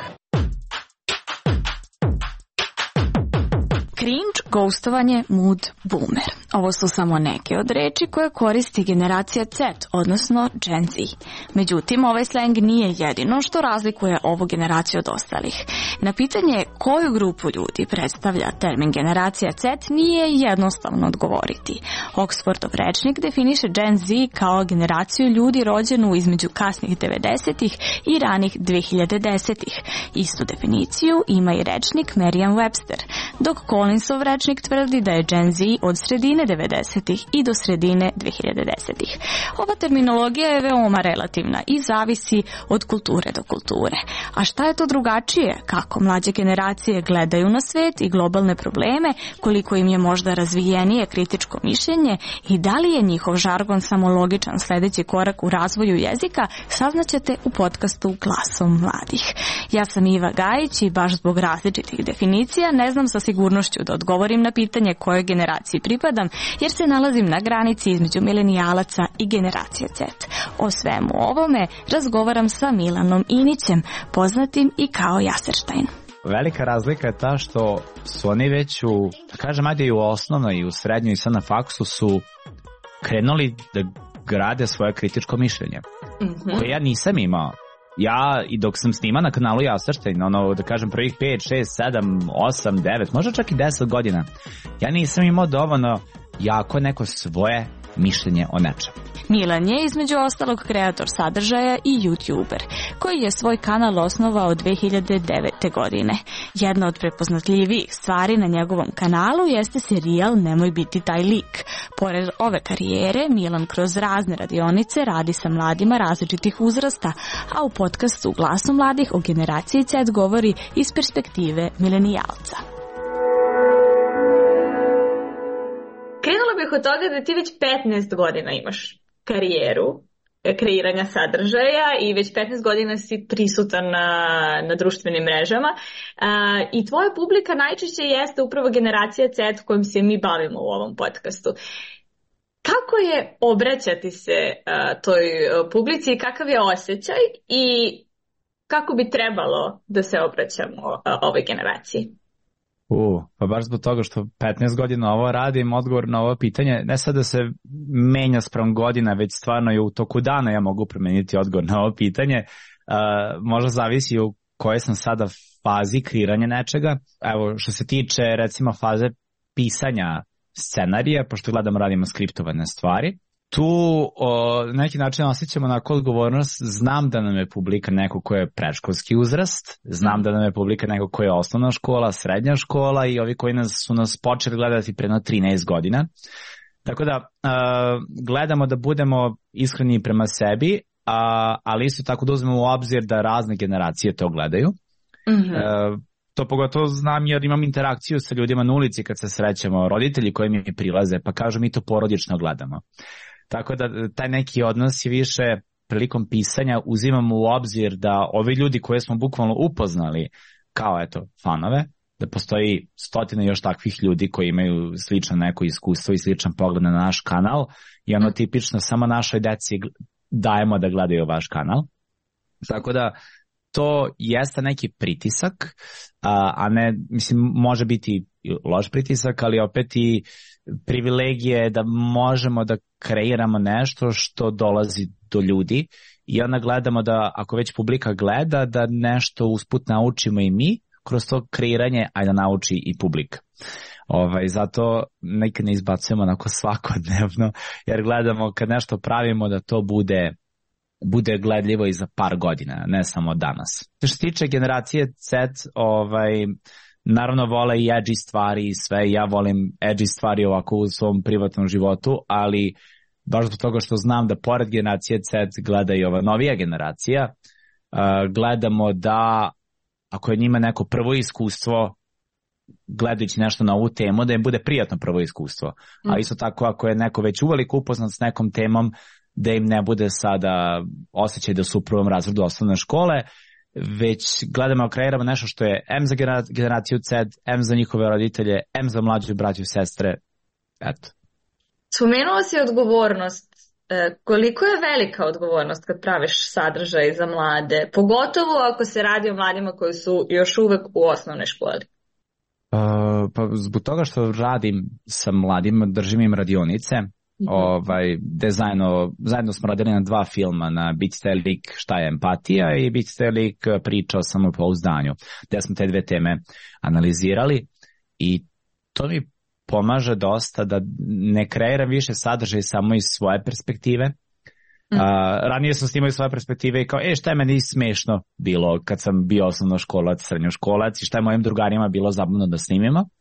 Cringe, ghostovanje, mood, boomer. Ovo su samo neke od reči koje koristi generacija Z, odnosno Gen Z. Međutim, ovaj slang nije jedino što razlikuje ovu generaciju od ostalih. Na pitanje koju grupu ljudi predstavlja termin generacija Z nije jednostavno odgovoriti. Oxfordov rečnik definiše Gen Z kao generaciju ljudi rođenu između kasnih devedesetih i ranih dve hiljade desetih. Istu definiciju ima i rečnik Merriam-Webster, dok Collinsov rečnik tvrdi da je Gen Z od sredine devedesetih i do sredine dve hiljade desetih. Ova terminologija je veoma relativna i zavisi od kulture do kulture. A šta je to drugačije? Kako mlađe generacije gledaju na svet i globalne probleme, koliko im je možda razvijenije kritičko mišljenje i da li je njihov žargon samo logičan sledeći korak u razvoju jezika, saznaćete u podcastu Glasom mladih. Ja sam Iva Gajić i baš zbog različitih definicija ne znam sa sigurnošću da odgovorim na pitanje kojoj generaciji pripadam, jer se nalazim na granici između milenijalaca i generacije Z. O svemu ovome razgovaram sa Milanom Inićem, poznatim i kao Jaserštajn. Velika razlika je ta što su oni već u, da kažem, ajde i u osnovnoj i u srednjoj i sad na faksu su krenuli da grade svoje kritičko mišljenje, mm-hmm. koje ja nisam imao. Ja, i dok sam snima na kanalu Jaserštajn, ono, da kažem, prvih pet, šest, sedam, osam, devet, možda čak i deset godina, ja nisam imao dovoljno jako neko svoje mišljenje o nečemu. Milan je između ostalog kreator sadržaja i YouTuber, koji je svoj kanal osnovao dve hiljade devete. godine. Jedna od prepoznatljivijih stvari na njegovom kanalu jeste serijal Nemoj biti taj lik. Pored ove karijere, Milan kroz razne radionice radi sa mladima različitih uzrasta, a u podcastu Glasu mladih o generaciji Z govori iz perspektive milenijalca. Krenula bih od toga da ti već petnaest godina imaš karijeru kreiranja sadržaja i već petnaest godina si prisutan na, na društvenim mrežama a, i tvoja publika najčešće jeste upravo generacija Z kojom se mi bavimo u ovom podcastu. Kako je obraćati se a, toj publici i kakav je osjećaj i kako bi trebalo da se obraćamo a, ovoj generaciji? U, pa baš zbog toga što petnaest godina ovo radim, odgovor na ovo pitanje, ne sad da se menja sprem godina, već stvarno je u toku dana ja mogu promeniti odgovor na ovo pitanje. Uh, možda zavisi u kojoj sam sada fazi kreiranja nečega. Evo, što se tiče recimo faze pisanja scenarija, pošto gledamo, radimo skriptovane stvari, tu o, na neki način osjećamo onako odgovornost. Znam da nam je publika neko ko je predškolski uzrast, znam da nam je publika neko ko je osnovna škola, srednja škola i ovi koji nas, su nas počeli gledati pre trinaest godina. Tako da a, gledamo da budemo iskreni prema sebi, a, ali isto tako da uzmemo u obzir da razne generacije to gledaju. Mm-hmm. A, to pogotovo znam jer imam interakciju sa ljudima na ulici kad se srećemo, roditelji koji mi prilaze pa kažu mi to porodično gledamo. Tako da taj neki odnos je više prilikom pisanja uzimamo u obzir da ovi ljudi koje smo bukvalno upoznali kao eto fanove, da postoji stotine još takvih ljudi koji imaju slično neko iskustvo i sličan pogled na naš kanal i ono tipično samo našoj deci dajemo da gledaju vaš kanal. Tako da to jeste neki pritisak, a, a ne, mislim, može biti loš pritisak, ali opet i privilegije da možemo da kreiramo nešto što dolazi do ljudi i onda gledamo da ako već publika gleda da nešto usput naučimo i mi kroz to kreiranje, a da nauči i publika. Ovaj, zato nekad ne izbacujemo onako svakodnevno jer gledamo kad nešto pravimo da to bude bude gledljivo i za par godina, ne samo danas. Što se tiče generacije Z, ovaj, naravno vole i edgy stvari i sve, ja volim edgy stvari ovako u svom privatnom životu, ali baš zbog toga što znam da pored generacije Z gleda i ova novija generacija, uh, gledamo da ako je njima neko prvo iskustvo gledajući nešto na ovu temu, da im bude prijatno prvo iskustvo. Mm. A isto tako ako je neko već uveliko upoznat s nekom temom, da im ne bude sada osjećaj da su u prvom razredu osnovne škole, već gledamo, kreiramo nešto što je em za generaciju Z, em za njihove roditelje, em za mlađu braću i sestre. Eto. Spomenuo si odgovornost. Koliko je velika odgovornost kad praviš sadržaj za mlade, pogotovo ako se radi o mladima koji su još uvek u osnovnoj školi? Uh, pa zbog toga što radim sa mladima, držim im radionice, mm-hmm. ovaj, gde zajedno, zajedno smo radili na dva filma, na Bicite lik šta je empatija i Bicite lik priča o samopouzdanju, gde smo te dve teme analizirali i to mi pomaže dosta da ne kreiram više sadržaj samo iz svoje perspektive. Mm. Uh, ranije sam snimao iz svoje perspektive i kao, e, šta je meni smešno bilo kad sam bio osnovnoškolac, srednjoškolac i šta je mojim drugarima bilo zabavno da snimimo. Uh,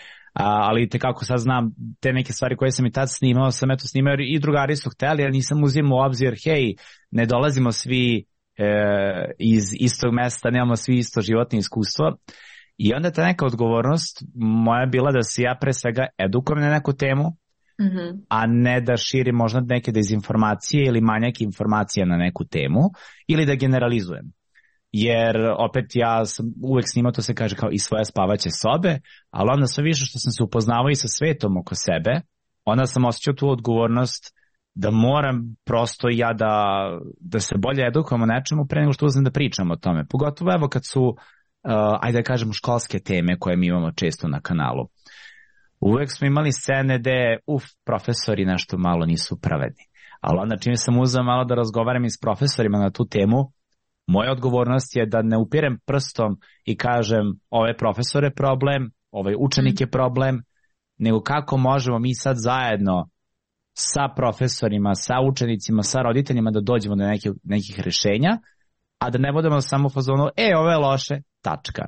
ali te kako sad znam, te neke stvari koje sam i tad snimao, sam eto snimao i drugari su hteli, ali nisam uzimao u obzir, hej, ne dolazimo svi e, iz istog mesta, nemamo svi isto životno iskustvo. I onda ta neka odgovornost moja je bila da se ja pre svega edukujem na neku temu, mm-hmm. a ne da širim možda neke dezinformacije ili manjak informacija na neku temu ili da generalizujem. Jer opet ja sam uvek snimao, to se kaže kao i svoje spavaće sobe, ali onda sve više što sam se upoznavao i sa svetom oko sebe, onda sam osjećao tu odgovornost da moram prosto ja da, da se bolje edukujem o nečemu pre nego što uzmem da pričam o tome. Pogotovo evo kad su Uh, ajde da kažemo školske teme koje mi imamo često na kanalu. Uvek smo imali scene gde, uf, profesori nešto malo nisu pravedni. Ali onda čim sam uzeo malo da razgovaram i s profesorima na tu temu, moja odgovornost je da ne upirem prstom i kažem ovaj profesor je problem, ovaj učenik je problem, nego kako možemo mi sad zajedno sa profesorima, sa učenicima, sa roditeljima da dođemo do nekih, nekih rešenja, a da ne budemo samo u fazonu, e, ovo je loše, tačka.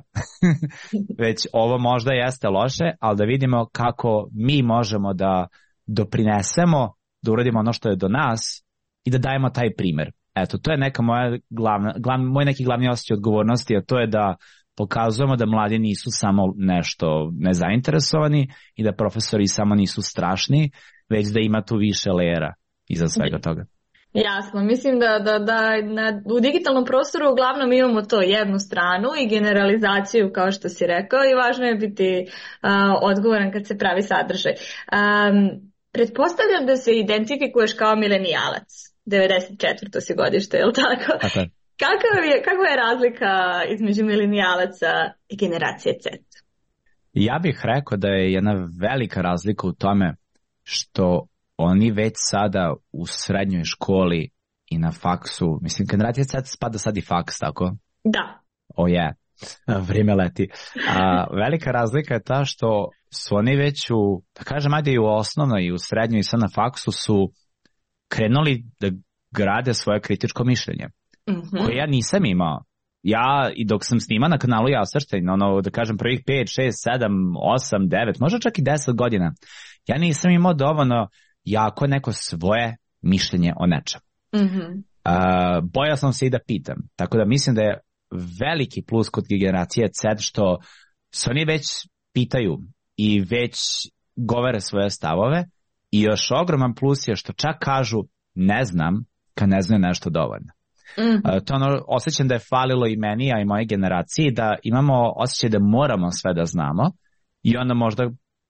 Već ovo možda jeste loše, ali da vidimo kako mi možemo da doprinesemo, da uradimo ono što je do nas i da dajemo taj primer. Eto, to je neka moja glavna, glav, moj neki glavni osjećaj odgovornosti, a to je da pokazujemo da mladi nisu samo nešto nezainteresovani i da profesori samo nisu strašni, već da ima tu više lejera iza svega toga. Jasno, mislim da, da, da na, u digitalnom prostoru uglavnom imamo to jednu stranu i generalizaciju kao što si rekao i važno je biti uh, odgovoran kad se pravi sadržaj. Um, pretpostavljam da se identifikuješ kao milenijalac, devedeset četvrto si godište, je li tako? Okay. Kakva je, kakva je razlika između milenijalaca i generacije Z? Ja bih rekao da je jedna velika razlika u tome što oni već sada u srednjoj školi i na faksu, mislim, generacija Z spada sad i faks, tako? Da. O je, vrijeme leti. A, velika razlika je ta što su oni već u, da kažem, ajde i u osnovnoj i u srednjoj i sad na faksu su krenuli da grade svoje kritičko mišljenje, mm-hmm. koje ja nisam imao. Ja, i dok sam snima na kanalu Jasrštajn, ono, da kažem, prvih pet, šest, sedam, osam, devet, možda čak i deset godina, ja nisam imao dovoljno jako neko svoje mišljenje o nečem. Mm-hmm. Uh, bojao sam se i da pitam. Tako da mislim da je veliki plus kod generacije Z što se oni već pitaju i već govore svoje stavove i još ogroman plus je što čak kažu ne znam kad ne znaju nešto dovoljno. Mm-hmm. Uh, to ono, osjećam da je falilo i meni, a i moje generaciji, da imamo osjećaj da moramo sve da znamo i onda možda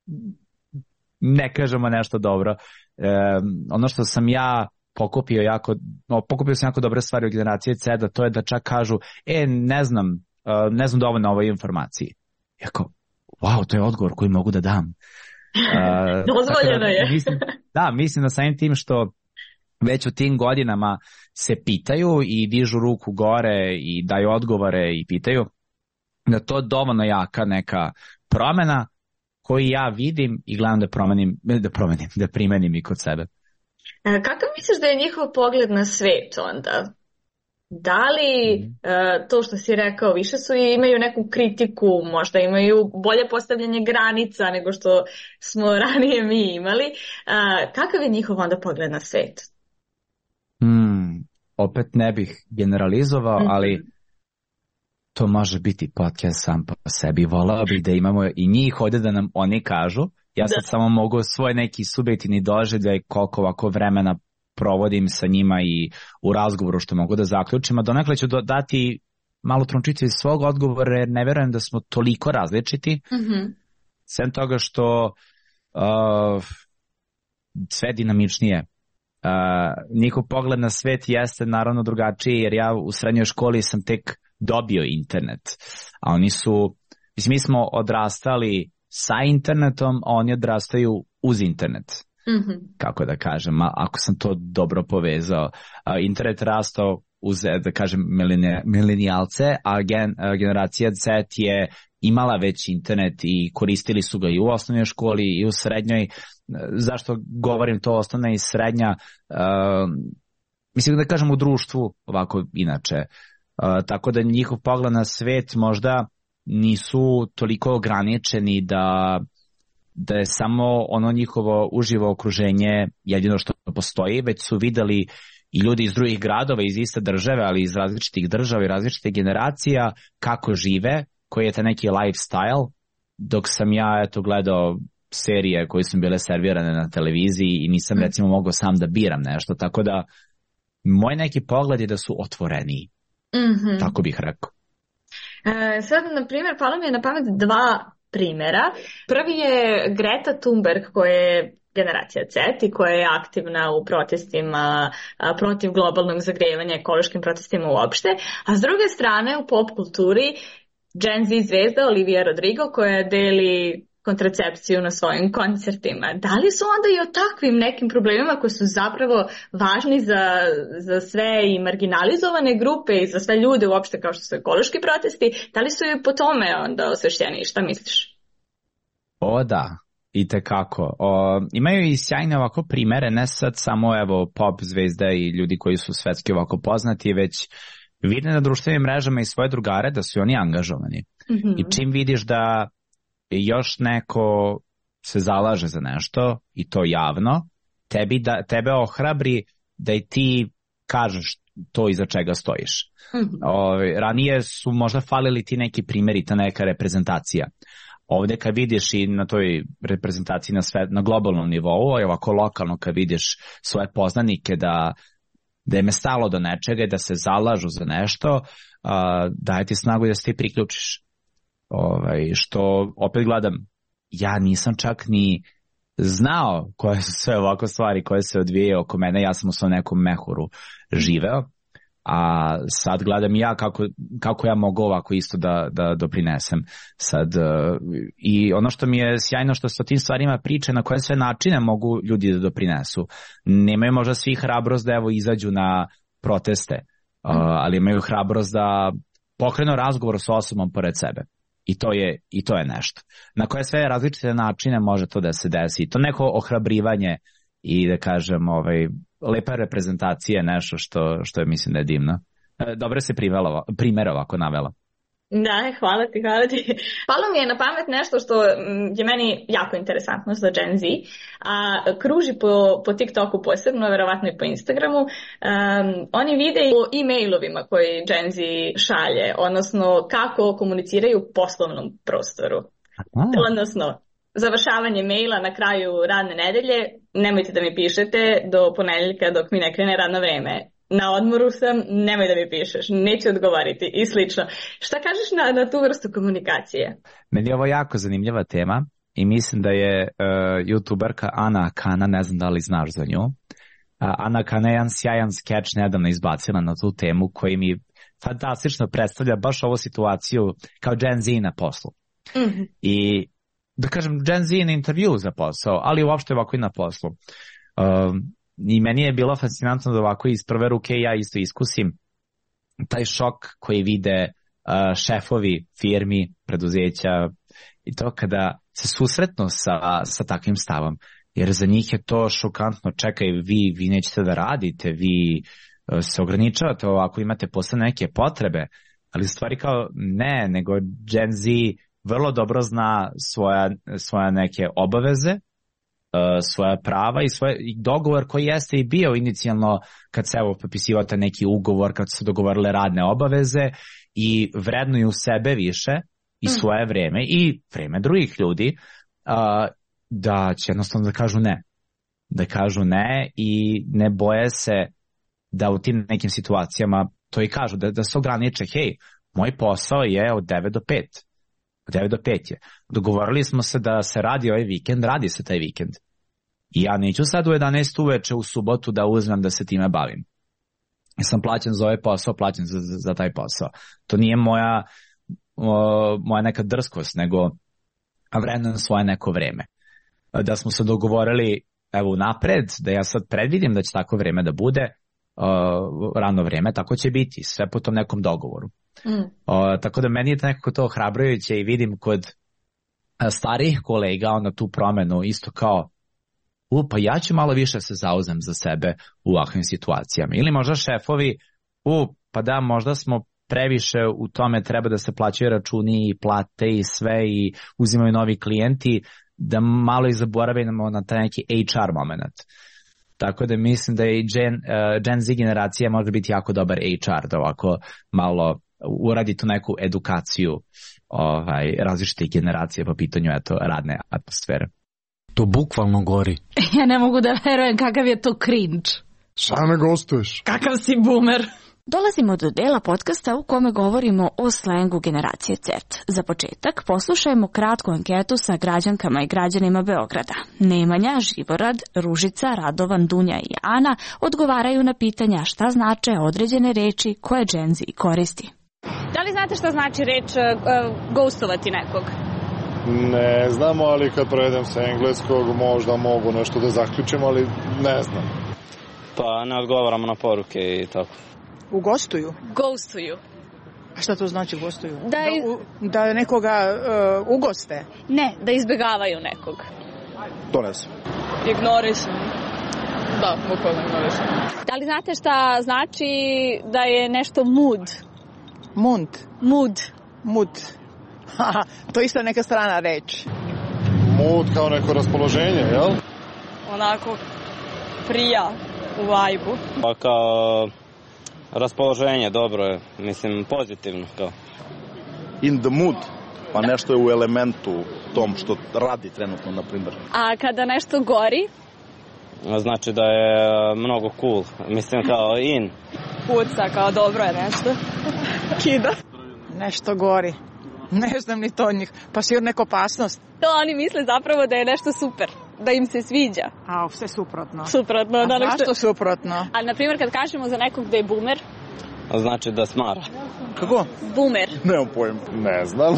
ne kažemo nešto dobro. E, ono što sam ja pokupio jako, no, pokupio sam jako dobre stvari u generaciji Z, da to je da čak kažu, e, ne znam, uh, ne znam dovoljno o ovoj informaciji. Jako, wow, to je odgovor koji mogu da dam. Uh, Dozvoljeno je. Da, mislim, da, mislim da samim tim što već u tim godinama se pitaju i dižu ruku gore i daju odgovore i pitaju, da to je dovoljno jaka neka promena koji ja vidim i gledam da promenim, da promenim, da primenim i kod sebe. Kakav misliš da je njihov pogled na svet onda? Da li uh, to što si rekao, više su i imaju neku kritiku, možda imaju bolje postavljanje granica nego što smo ranije mi imali. Uh, kakav je njihov onda pogled na svet? Hmm, opet ne bih generalizovao, mm-hmm. ali to može biti podcast sam po sebi. Volao bih da imamo i njih ovdje da nam oni kažu. Ja sad da. samo mogu svoj neki subjektivni doživljaj koliko ovako vremena provodim sa njima i u razgovoru što mogu da zaključim, a donekle ću dati malo trunčicu iz svog odgovora jer ne verujem da smo toliko različiti. Mm-hmm. Sem toga što uh, sve dinamičnije. Uh, njihov pogled na svet jeste naravno drugačiji jer ja u srednjoj školi sam tek dobio internet, a oni su, mislim, mi smo odrastali sa internetom, a oni odrastaju uz internet. Mm-hmm. Kako da kažem, ako sam to dobro povezao. Internet rastao uz, da kažem, milenijalce, a gen, generacija Z je imala već internet i koristili su ga i u osnovnoj školi i u srednjoj. Zašto govorim to osnovna i srednja? Uh, mislim da kažem u društvu ovako inače. Uh, tako da njihov pogled na svet možda nisu toliko ograničeni da da je samo ono njihovo uživo okruženje jedino što postoji, već su videli i ljudi iz drugih gradova, iz iste države, ali iz različitih država i različitih generacija, kako žive, koji je ta neki lifestyle, dok sam ja eto gledao serije koje su bile servirane na televiziji i nisam recimo mogao sam da biram nešto, tako da moj neki pogled je da su otvoreniji, mm-hmm. tako bih rekao. E, sad, na primjer, palo mi je na pamet dva primjera. Prvi je Greta Thunberg koja je generacija Z i koja je aktivna u protestima a, protiv globalnog zagrevanja, ekološkim protestima uopšte, a s druge strane u pop kulturi Gen Z zvezda Olivia Rodrigo koja deli kontracepciju na svojim koncertima. Da li su onda i o takvim nekim problemima koji su zapravo važni za, za sve i marginalizovane grupe i za sve ljude uopšte kao što su ekološki protesti, da li su i po tome onda osvešćeni? Šta misliš? O da, i tekako. O, imaju i sjajne ovako primere, ne sad samo evo pop zvezda i ljudi koji su svetski ovako poznati, već vide na društvenim mrežama i svoje drugare da su oni angažovani. Mm-hmm. I čim vidiš da još neko se zalaže za nešto i to javno, tebi da, tebe ohrabri da i ti kažeš to iza čega stojiš. Mm-hmm. O, ranije su možda falili ti neki primjeri, ta neka reprezentacija. Ovdje kad vidiš i na toj reprezentaciji na, sve, na globalnom nivou, i ovako lokalno kad vidiš svoje poznanike da, da im je stalo do nečega i da se zalažu za nešto, a, daje ti snagu da se ti priključiš. Ovaj, što opet gledam, ja nisam čak ni znao koje su sve ovako stvari koje se odvijaju oko mene, ja sam u svom nekom mehuru živeo, a sad gledam ja kako, kako ja mogu ovako isto da, da doprinesem sad. I ono što mi je sjajno što se o tim stvarima priče, na koje sve načine mogu ljudi da doprinesu. Nemaju možda svi hrabrost da evo izađu na proteste, ali imaju hrabrost da pokrenu razgovor s osobom pored sebe. I to je, i to je nešto. Na koje sve različite načine može to da se desi. I to neko ohrabrivanje i da kažem ovaj, lepa reprezentacija je nešto što, što je mislim da je divno. Dobro se primjer ovako navela. Da, hvala ti, hvala ti. Palo mi je na pamet nešto što je meni jako interesantno za Gen Z, a kruži po, po TikToku posebno, verovatno i po Instagramu. Um, oni vide o e-mailovima koji Gen Z šalje, odnosno kako komuniciraju u poslovnom prostoru. Aha. Odnosno, završavanje maila na kraju radne nedelje, nemojte da mi pišete do ponedjeljka dok mi ne krene radno vreme. Na odmoru sam, nemoj da mi pišeš, neću odgovoriti i slično. Šta kažeš na, na tu vrstu komunikacije? Meni je ovo jako zanimljiva tema i mislim da je uh, youtuberka Ana Kana, ne znam da li znaš za nju. Uh, Ana Kana je jedan sjajan skeč nedavno izbacila na tu temu koji mi fantastično predstavlja baš ovu situaciju kao Gen Z na poslu. Mm-hmm. I da kažem Gen Z na intervju za posao, ali uopšte ovako i na poslu. Uh, I meni je bilo fascinantno da ovako iz prve ruke ja isto iskusim taj šok koji vide uh, šefovi firmi, preduzeća i to kada se susretnu sa, sa takvim stavom. Jer za njih je to šokantno. Čekaj, vi, vi nećete da radite, vi se ograničavate ako imate posle neke potrebe, ali stvari kao ne, nego Gen Z vrlo dobro zna svoja, svoja neke obaveze, svoja prava i svoj dogovor koji jeste i bio inicijalno kad se evo potpisivate neki ugovor, kad su se dogovorile radne obaveze i vrednuju sebe više i svoje vreme i vreme drugih ljudi, da će jednostavno da kažu ne. Da kažu ne i ne boje se da u tim nekim situacijama to i kažu, da, da se ograniče, hej, moj posao je od devet do pet. Od devet do pet je. Dogovorili smo se da se radi ovaj vikend, radi se taj vikend. I ja neću sad u jedanaest uveče u subotu da uzmem da se time bavim. Ja sam plaćen za ovaj posao, plaćen za, za, za taj posao. To nije moja, o, moja neka drskost, nego vrednujem svoje neko vreme. Da smo se dogovorili evo napred, da ja sad predvidim da će tako vreme da bude, o, rano vreme, tako će biti, sve po tom nekom dogovoru. Mm. O, tako da meni je nekako to ohrabrujuće i vidim kod starijih kolega onda tu promenu isto kao u, pa ja ću malo više se zauzem za sebe u ovakvim situacijama. Ili možda šefovi, u, pa da, možda smo previše u tome, treba da se plaćaju računi i plate i sve i uzimaju novi klijenti, da malo i zaboravimo na taj neki H R moment. Tako da mislim da je Gen, uh, Gen Z generacija može biti jako dobar H R, da ovako malo uradi tu neku edukaciju ovaj, različitih generacija po pitanju eto, radne atmosfere. To bukvalno gori. Ja ne mogu da verujem kakav je to cringe. Šta ne gostuješ? Kakav si boomer. Dolazimo do dela podcasta u kome govorimo o slengu generacije Z. Za početak poslušajmo kratku anketu sa građankama i građanima Beograda. Nemanja, Živorad, Ružica, Radovan, Dunja i Ana odgovaraju na pitanja šta znače određene reči koje Gen Z koristi. Da li znate šta znači reč uh, ghostovati nekog? Ne znamo, ali kad prevedem sa engleskog možda mogu nešto da zaključim, ali ne znam. Pa ne odgovaramo na poruke i tako. Ugostuju? Ghostuju. A šta to znači gostuju? Da, da, da nekoga uh, ugoste? Ne, da izbjegavaju nekog. To ne znam. Ignorišu. Da, bukvalno ignorišu. Da li znate šta znači da je nešto mood? Mood? Mood. Mood. Haha, to isto je neka strana reč. Mood kao neko raspoloženje, jel? Onako prija u vibe-u. Pa kao raspoloženje, dobro je, mislim pozitivno kao. In the mood, pa nešto je u elementu tom što radi trenutno, na primjer. A kada nešto gori? Znači da je mnogo cool, mislim kao in. Puca, kao dobro je nešto. Kida. Nešto gori. Ne znam ni to od njih. Pa sigurno neka opasnost. To oni misle zapravo da je nešto super. Da im se sviđa. A, sve suprotno. Suprotno. A da zašto nešto... suprotno? Ali, na primjer, kad kažemo za nekog da je boomer. Znači da smara. Kako? Boomer. Nemam pojem. Ne znam.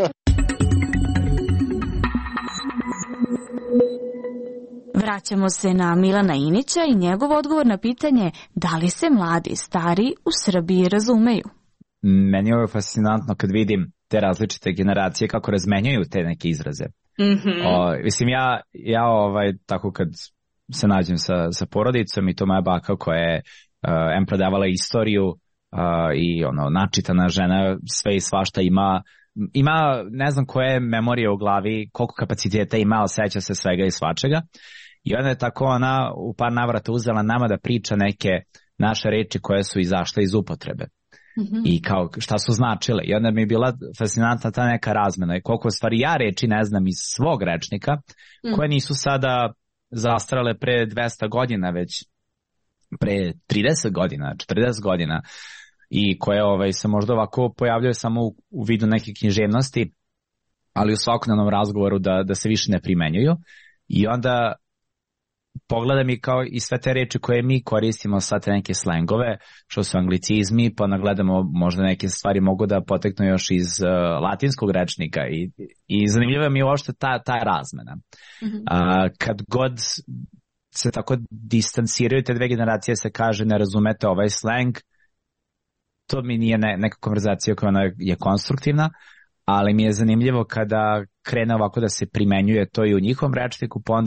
Vraćamo se na Milana Inića i njegov odgovor na pitanje da li se mladi i stari u Srbiji razumeju. Meni je ovo fascinantno kad vidim te različite generacije kako razmenjuju te neke izraze. Mm-hmm. O, mislim, ja, ja ovaj, tako kad se nađem sa, sa porodicom i to moja baka koja je uh, em predavala istoriju uh, i ono, načitana žena, sve i svašta ima, ima ne znam koje memorije u glavi, koliko kapaciteta ima, osjeća se svega i svačega. I onda je tako ona u par navrata uzela nama da priča neke naše reči koje su izašle iz upotrebe. Mm-hmm. I kao šta su značile. I onda mi je bila fascinantna ta neka razmena i koliko stvari ja reči ne znam iz svog rečnika, mm. koje nisu sada zastarale pre dvesta godina, već pre trideset godina, četrdeset godina i koje ovaj, se možda ovako pojavljaju samo u, u vidu neke književnosti, ali u svakodnevnom razgovoru da, da se više ne primenjuju. I onda pogledam i kao i sve te reči koje mi koristimo, sad te neke slengove, što su anglicizmi, pa nagledamo možda neke stvari mogu da poteknu još iz uh, latinskog rečnika i, i zanimljiva mi je uopšte ta, ta razmena. Mm-hmm. Uh, kad god se tako distanciraju te dve generacije, se kaže ne razumete ovaj sleng, to mi nije ne, neka konverzacija koja ona je konstruktivna, ali mi je zanimljivo kada krene ovako da se primenjuje to i u njihovom rečniku, pa onda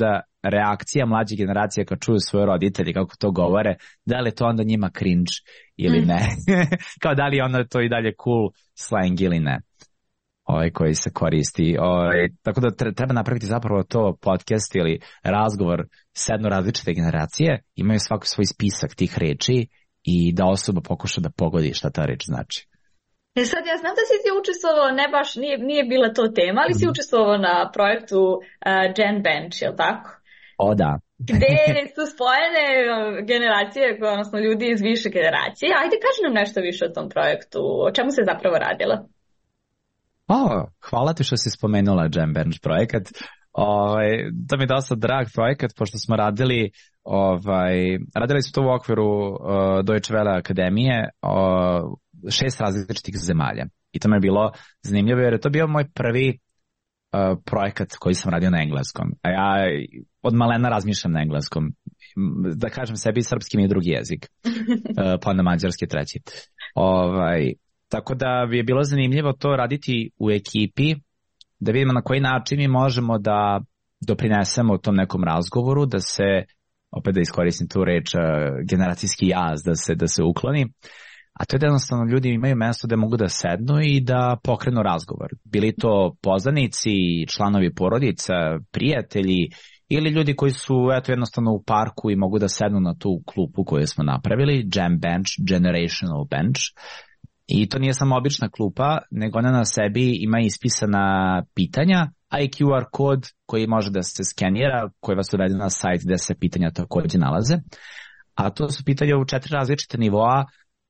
reakcija mlađe generacije kad čuju svoje roditelji kako to govore, da li je to onda njima cringe ili ne. Kao da li je onda to i dalje cool slang ili ne. Ovaj koji se koristi. Ovaj, tako da treba napraviti zapravo to podcast ili razgovor s jedno različite generacije, imaju svako svoj spisak tih reči i da osoba pokuša da pogodi šta ta reč znači. E sad, ja znam da si ti učestvovao, ne baš, nije, nije bila to tema, ali si mm-hmm. učestvovao na projektu uh, Gen Bench, je li tako? O, da. Gde su spojene generacije, odnosno ljudi iz više generacije. Ajde, kaži nam nešto više o tom projektu, o čemu se zapravo radila? O, hvala ti što si spomenula Gen Bench projekat. Ovaj, to mi je dosta drag projekat, pošto smo radili, ovaj, radili su to u okviru uh, Deutsche Welle akademije, uh, šest različitih zemalja. I to mi je bilo zanimljivo jer je to bio moj prvi uh, projekat koji sam radio na engleskom. A ja od malena razmišljam na engleskom. Da kažem sebi, srpski mi je drugi jezik. Uh, pa onda mađarski treći. Ovaj, tako da bi je bilo zanimljivo to raditi u ekipi, da vidimo na koji način mi možemo da doprinesemo tom nekom razgovoru, da se, opet da iskoristim tu reč, uh, generacijski jaz, da se, da se ukloni. A to je da jednostavno ljudi imaju mjesto da mogu da sednu i da pokrenu razgovor. Bili to poznanici, članovi porodica, prijatelji ili ljudi koji su eto jednostavno u parku i mogu da sednu na tu klupu koju smo napravili, Gen Bench, Generational Bench. I to nije samo obična klupa, nego ona na sebi ima ispisana pitanja, a i Q R kod koji može da se skenira, koji vas dovede na sajt gde se pitanja također nalaze. A to su pitanja u četiri različite nivoa,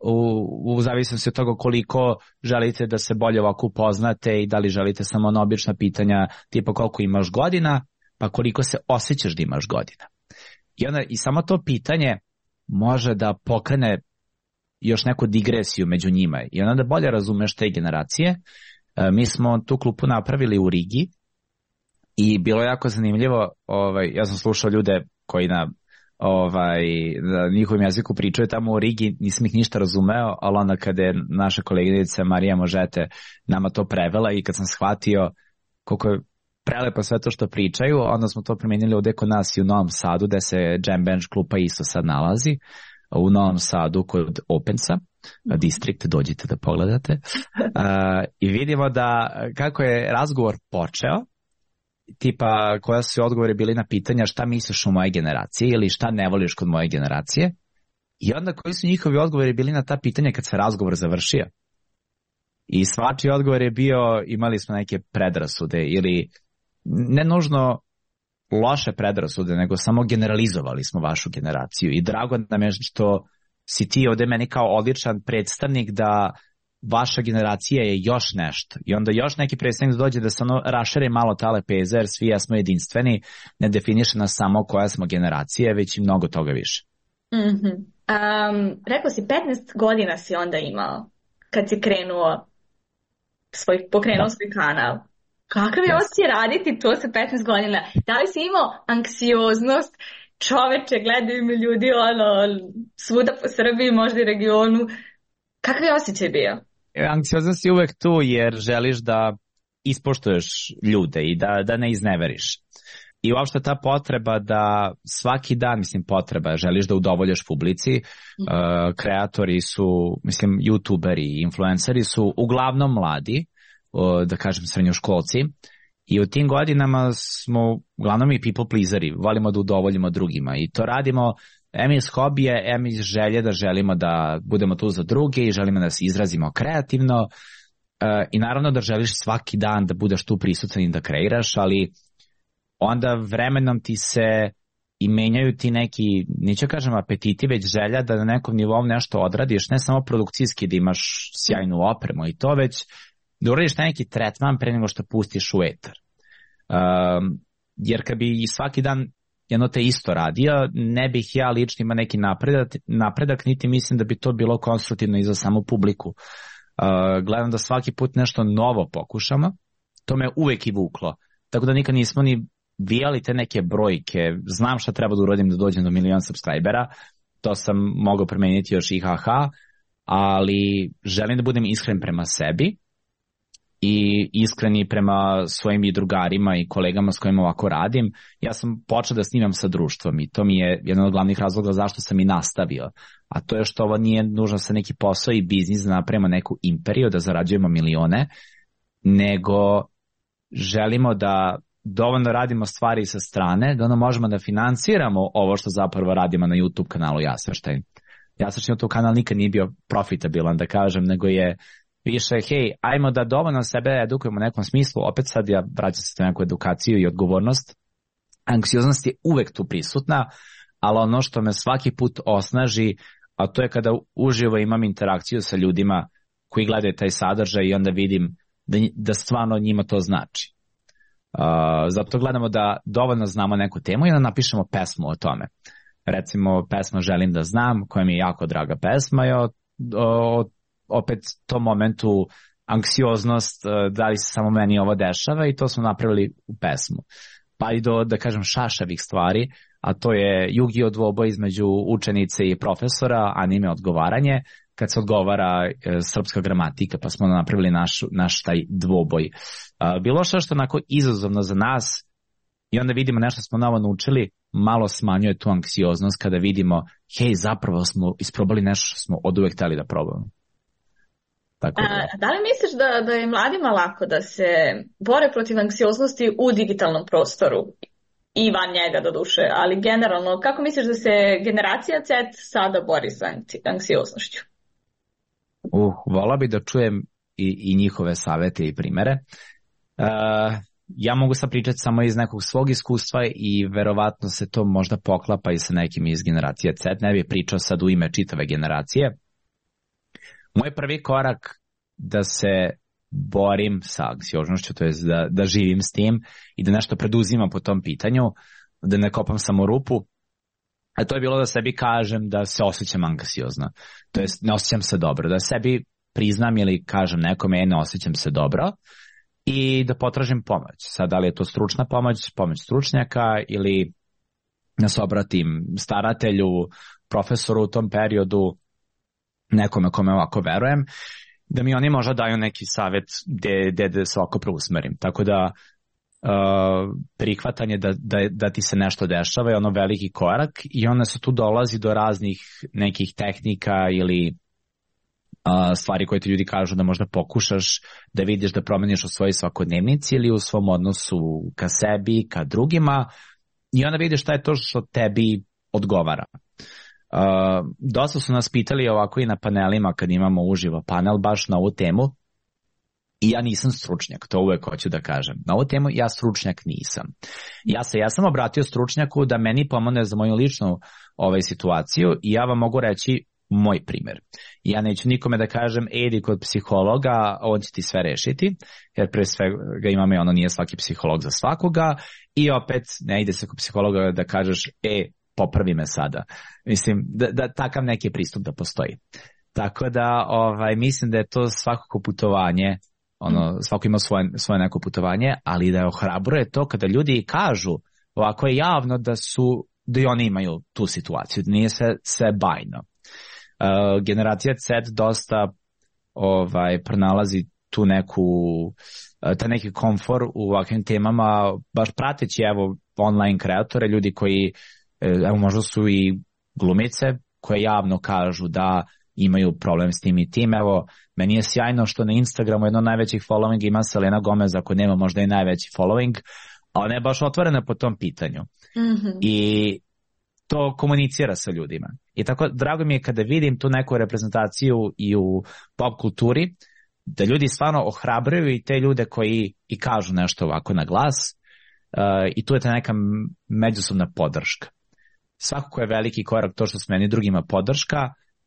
u, u zavisnosti od toga koliko želite da se bolje ovako upoznate i da li želite samo na obična pitanja tipa koliko imaš godina, pa koliko se osjećaš da imaš godina. I, onda, i samo to pitanje može da pokrene još neku digresiju među njima i onda da bolje razumeš te generacije. E, mi smo tu klupu napravili u Rigi i bilo je jako zanimljivo, ovaj, ja sam slušao ljude koji na ovaj, na njihovom jeziku pričaju tamo u Rigi, nisam ih ništa razumeo, ali onda kada je naša koleginica Marija Možete nama to prevela i kad sam shvatio koliko je prelepo sve to što pričaju, onda smo to promijenili ovdje kod nas i u Novom Sadu, gde se Gen Bench klupa isto sad nalazi, u Novom Sadu kod Opensa, distrikt, dođite da pogledate. Uh, I vidimo da kako je razgovor počeo, tipa koja su odgovori bili na pitanja šta misliš o moje generaciji ili šta ne voliš kod moje generacije, i onda koji su njihovi odgovori bili na ta pitanja kad se razgovor završio. I svačiji odgovor je bio, imali smo neke predrasude ili ne nužno loše predrasude, nego samo generalizovali smo vašu generaciju. I drago nam je što si ti ovdje meni kao odličan predstavnik da vaša generacija je još nešto. I onda još neki predstavnik dođe da se ono raširi malo ta lepeza, jer svi ja smo jedinstveni, ne definiše nas samo koja smo generacija, već i mnogo toga više. Mm-hmm. Um, rekao si, petnaest godina si onda imao kad si krenuo svoj, pokrenuo da. svoj kanal. Kakav je osjećaj raditi to sa petnaest godina? Da li si imao anksioznost? Čoveče, gledaju mi ljudi ono, svuda po Srbiji, možda i regionu. Kakav je osjećaj bio? Anksioznost je uvek tu jer želiš da ispoštuješ ljude i da, da ne izneveriš. I uopšte ta potreba da svaki dan, mislim potreba, želiš da udovoljaš publici, mm. uh, kreatori su, mislim, youtuberi, influenceri su uglavnom mladi, uh, da kažem srednjoškolci, i u tim godinama smo uglavnom i people pleaseri, volimo da udovoljimo drugima i to radimo em iz hobije, em iz želje da želimo da budemo tu za druge i želimo da se izrazimo kreativno, uh, i naravno da želiš svaki dan da budeš tu prisutan i da kreiraš, ali onda vremenom ti se i menjaju ti neki, neću kažem apetiti, već želja da na nekom nivou nešto odradiš, ne samo produkcijski da imaš sjajnu opremu i to, već da uradiš neki tretman pre nego što pustiš u etar. Um, jer kad bi svaki dan jedno te isto radio, ne bih ja lično imao neki napredak, napredak, niti mislim da bi to bilo konstruktivno i za samu publiku. Uh, gledam da svaki put nešto novo pokušamo, to me uvek i vuklo. Tako da nikad nismo ni vijali te neke brojke, znam šta treba da uradim da dođem do milion subscribera, to sam mogao promeniti još i haha, ali želim da budem iskren prema sebi i iskreni prema svojim i drugarima i kolegama s kojima ovako radim, ja sam počeo da snimam sa društvom i to mi je jedan od glavnih razloga zašto sam i nastavio. A to je što ovo nije nužno sa neki posao i biznis da napravimo neku imperiju, da zarađujemo milione, nego želimo da dovoljno radimo stvari sa strane, da ono možemo da financiramo ovo što zapravo radimo na YouTube kanalu Jasvrštajn. Jasvrštajn YouTube kanal nikad nije bio profitabilan, da kažem, nego je više, hej, ajmo da dovoljno sebe edukujemo u nekom smislu, opet sad ja vraćam se na neku edukaciju i odgovornost. Anksioznost je uvek tu prisutna, ali ono što me svaki put osnaži, a to je kada uživo imam interakciju sa ljudima koji gledaju taj sadržaj i onda vidim da, da stvarno njima to znači. Uh, zato gledamo da dovoljno znamo neku temu i onda napišemo pesmu o tome. Recimo, pesma Želim da znam, koja mi je jako draga pesma, je o, o, opet tom momentu anksioznost, da li se samo meni ovo dešava, i to smo napravili u pesmu. Pa i do, da kažem, šašavih stvari, a to je Yu-Gi-Oh dvoboj između učenice i profesora, anime odgovaranje, kad se odgovara e, srpska gramatika, pa smo napravili naš, naš taj dvoboj. A, bilo što što onako izazovno za nas i onda vidimo nešto smo novo naučili, malo smanjuje tu anksioznost kada vidimo, hej, zapravo smo isprobali nešto što smo od uvek hteli da probamo. Tako da. A, da li misliš da, da je mladima lako da se bore protiv anksioznosti u digitalnom prostoru i van njega do duše, ali generalno, kako misliš da se generacija Z sada bori sa anksioznošću? Uh, vola bi da čujem i, i njihove savete i primere. Uh, ja mogu sad pričati samo iz nekog svog iskustva i verovatno se to možda poklapa i sa nekim iz generacije Z. Ne bih pričao sad u ime čitave generacije. Moj prvi korak da se borim sa anksioznošću, to je da, da živim s tim i da nešto preduzimam po tom pitanju, da ne kopam samo rupu, a to je bilo da sebi kažem da se osjećam anksiozno. To jest ne osjećam se dobro, da sebi priznam ili kažem nekome, ne osjećam se dobro i da potražim pomoć. Sad, da li je to stručna pomoć, pomoć stručnjaka ili da se obratim staratelju, profesoru u tom periodu, nekome kome ovako verujem, da mi oni možda daju neki savjet gde, gde da se ovako preusmerim. Tako da uh, prihvatanje da, da, da ti se nešto dešava je ono veliki korak i onda se tu dolazi do raznih nekih tehnika ili uh, stvari koje ti ljudi kažu da možda pokušaš da vidiš da promeniš u svojoj svakodnevnici ili u svom odnosu ka sebi, ka drugima i onda vidiš šta je to što tebi odgovara. Uh, dosta su nas pitali ovako i na panelima kad imamo uživo panel baš na ovu temu i ja nisam stručnjak, to uvek hoću da kažem. Na ovu temu ja stručnjak nisam. Ja se, ja sam obratio stručnjaku da meni pomogne za moju ličnu ovaj, situaciju i ja vam mogu reći moj primjer. Ja neću nikome da kažem idi kod psihologa, on će ti sve rešiti, jer pre svega imamo i ono nije svaki psiholog za svakoga i opet ne ide se kod psihologa da kažeš e, popravi me sada. Mislim, da, da takav neki pristup da postoji. Tako da, ovaj, mislim da je to svakako putovanje, ono, svako ima svoje, svoje neko putovanje, ali da je ohrabruje to kada ljudi kažu ovako je javno da su, da i oni imaju tu situaciju, da nije sve, sve bajno. Uh, generacija Z dosta ovaj, pronalazi tu neku, ta neki komfor u ovakvim temama, baš prateći evo online kreatore, ljudi koji evo možda su i glumice koje javno kažu da imaju problem s tim i tim. Evo, meni je sjajno što na Instagramu jedno od najvećih following ima Selena Gomez, ako nema možda i najveći following, a ona je baš otvorena po tom pitanju. Mm-hmm. I to komunicira sa ljudima. I tako drago mi je kada vidim tu neku reprezentaciju i u pop kulturi, da ljudi stvarno ohrabruju i te ljude koji i kažu nešto ovako na glas uh, i tu je ta neka međusobna podrška. Svakako je veliki korak to što smo meni drugima podrška,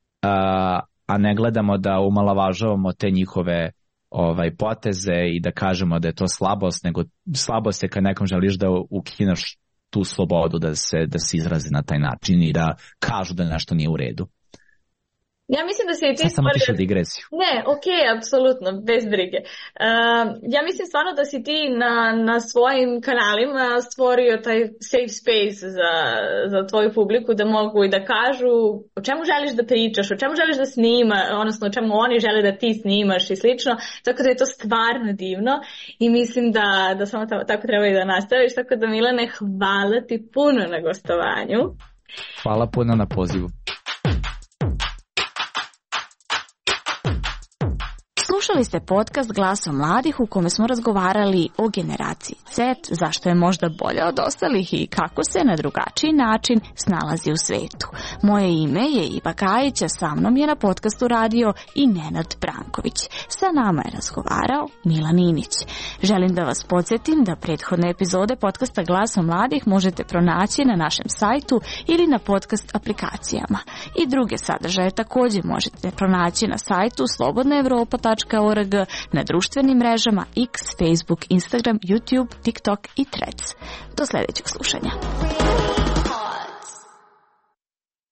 uh, a ne gledamo da umalavažavamo te njihove ovaj, poteze i da kažemo da je to slabost, nego slabost je kad nekom želiš da ukineš tu slobodu da se, da se izrazi na taj način i da kažu da nešto nije u redu. Ja mislim da se i ti... Sad samo tišu digresiju. Ne, ok, apsolutno, bez brige. Uh, ja mislim stvarno da si ti na, na svojim kanalima stvorio taj safe space za, za tvoju publiku, da mogu i da kažu o čemu želiš da pričaš, o čemu želiš da snima, odnosno o čemu oni žele da ti snimaš i slično, tako da je to stvarno divno i mislim da, da samo tako treba i da nastaviš, tako da Milane, hvala ti puno na gostovanju. Hvala puno na pozivu. Slušali ste podcast Glasom mladih u kome smo razgovarali o generaciji Z, zašto je možda bolja od ostalih i kako se na drugačiji način snalazi u svetu. Moje ime je Iva Gajić, a sa mnom je na podcastu radio i Nenad Branković. Sa nama je razgovarao Milan Inić. Želim da vas podsjetim da prethodne epizode podcasta Glasom mladih možete pronaći na našem sajtu ili na podcast aplikacijama. I druge sadržaje također možete pronaći na sajtu slobodna evropa tačka org, na društvenim mrežama X, Facebook, Instagram, YouTube, TikTok i Threads. Do sljedećeg slušanja.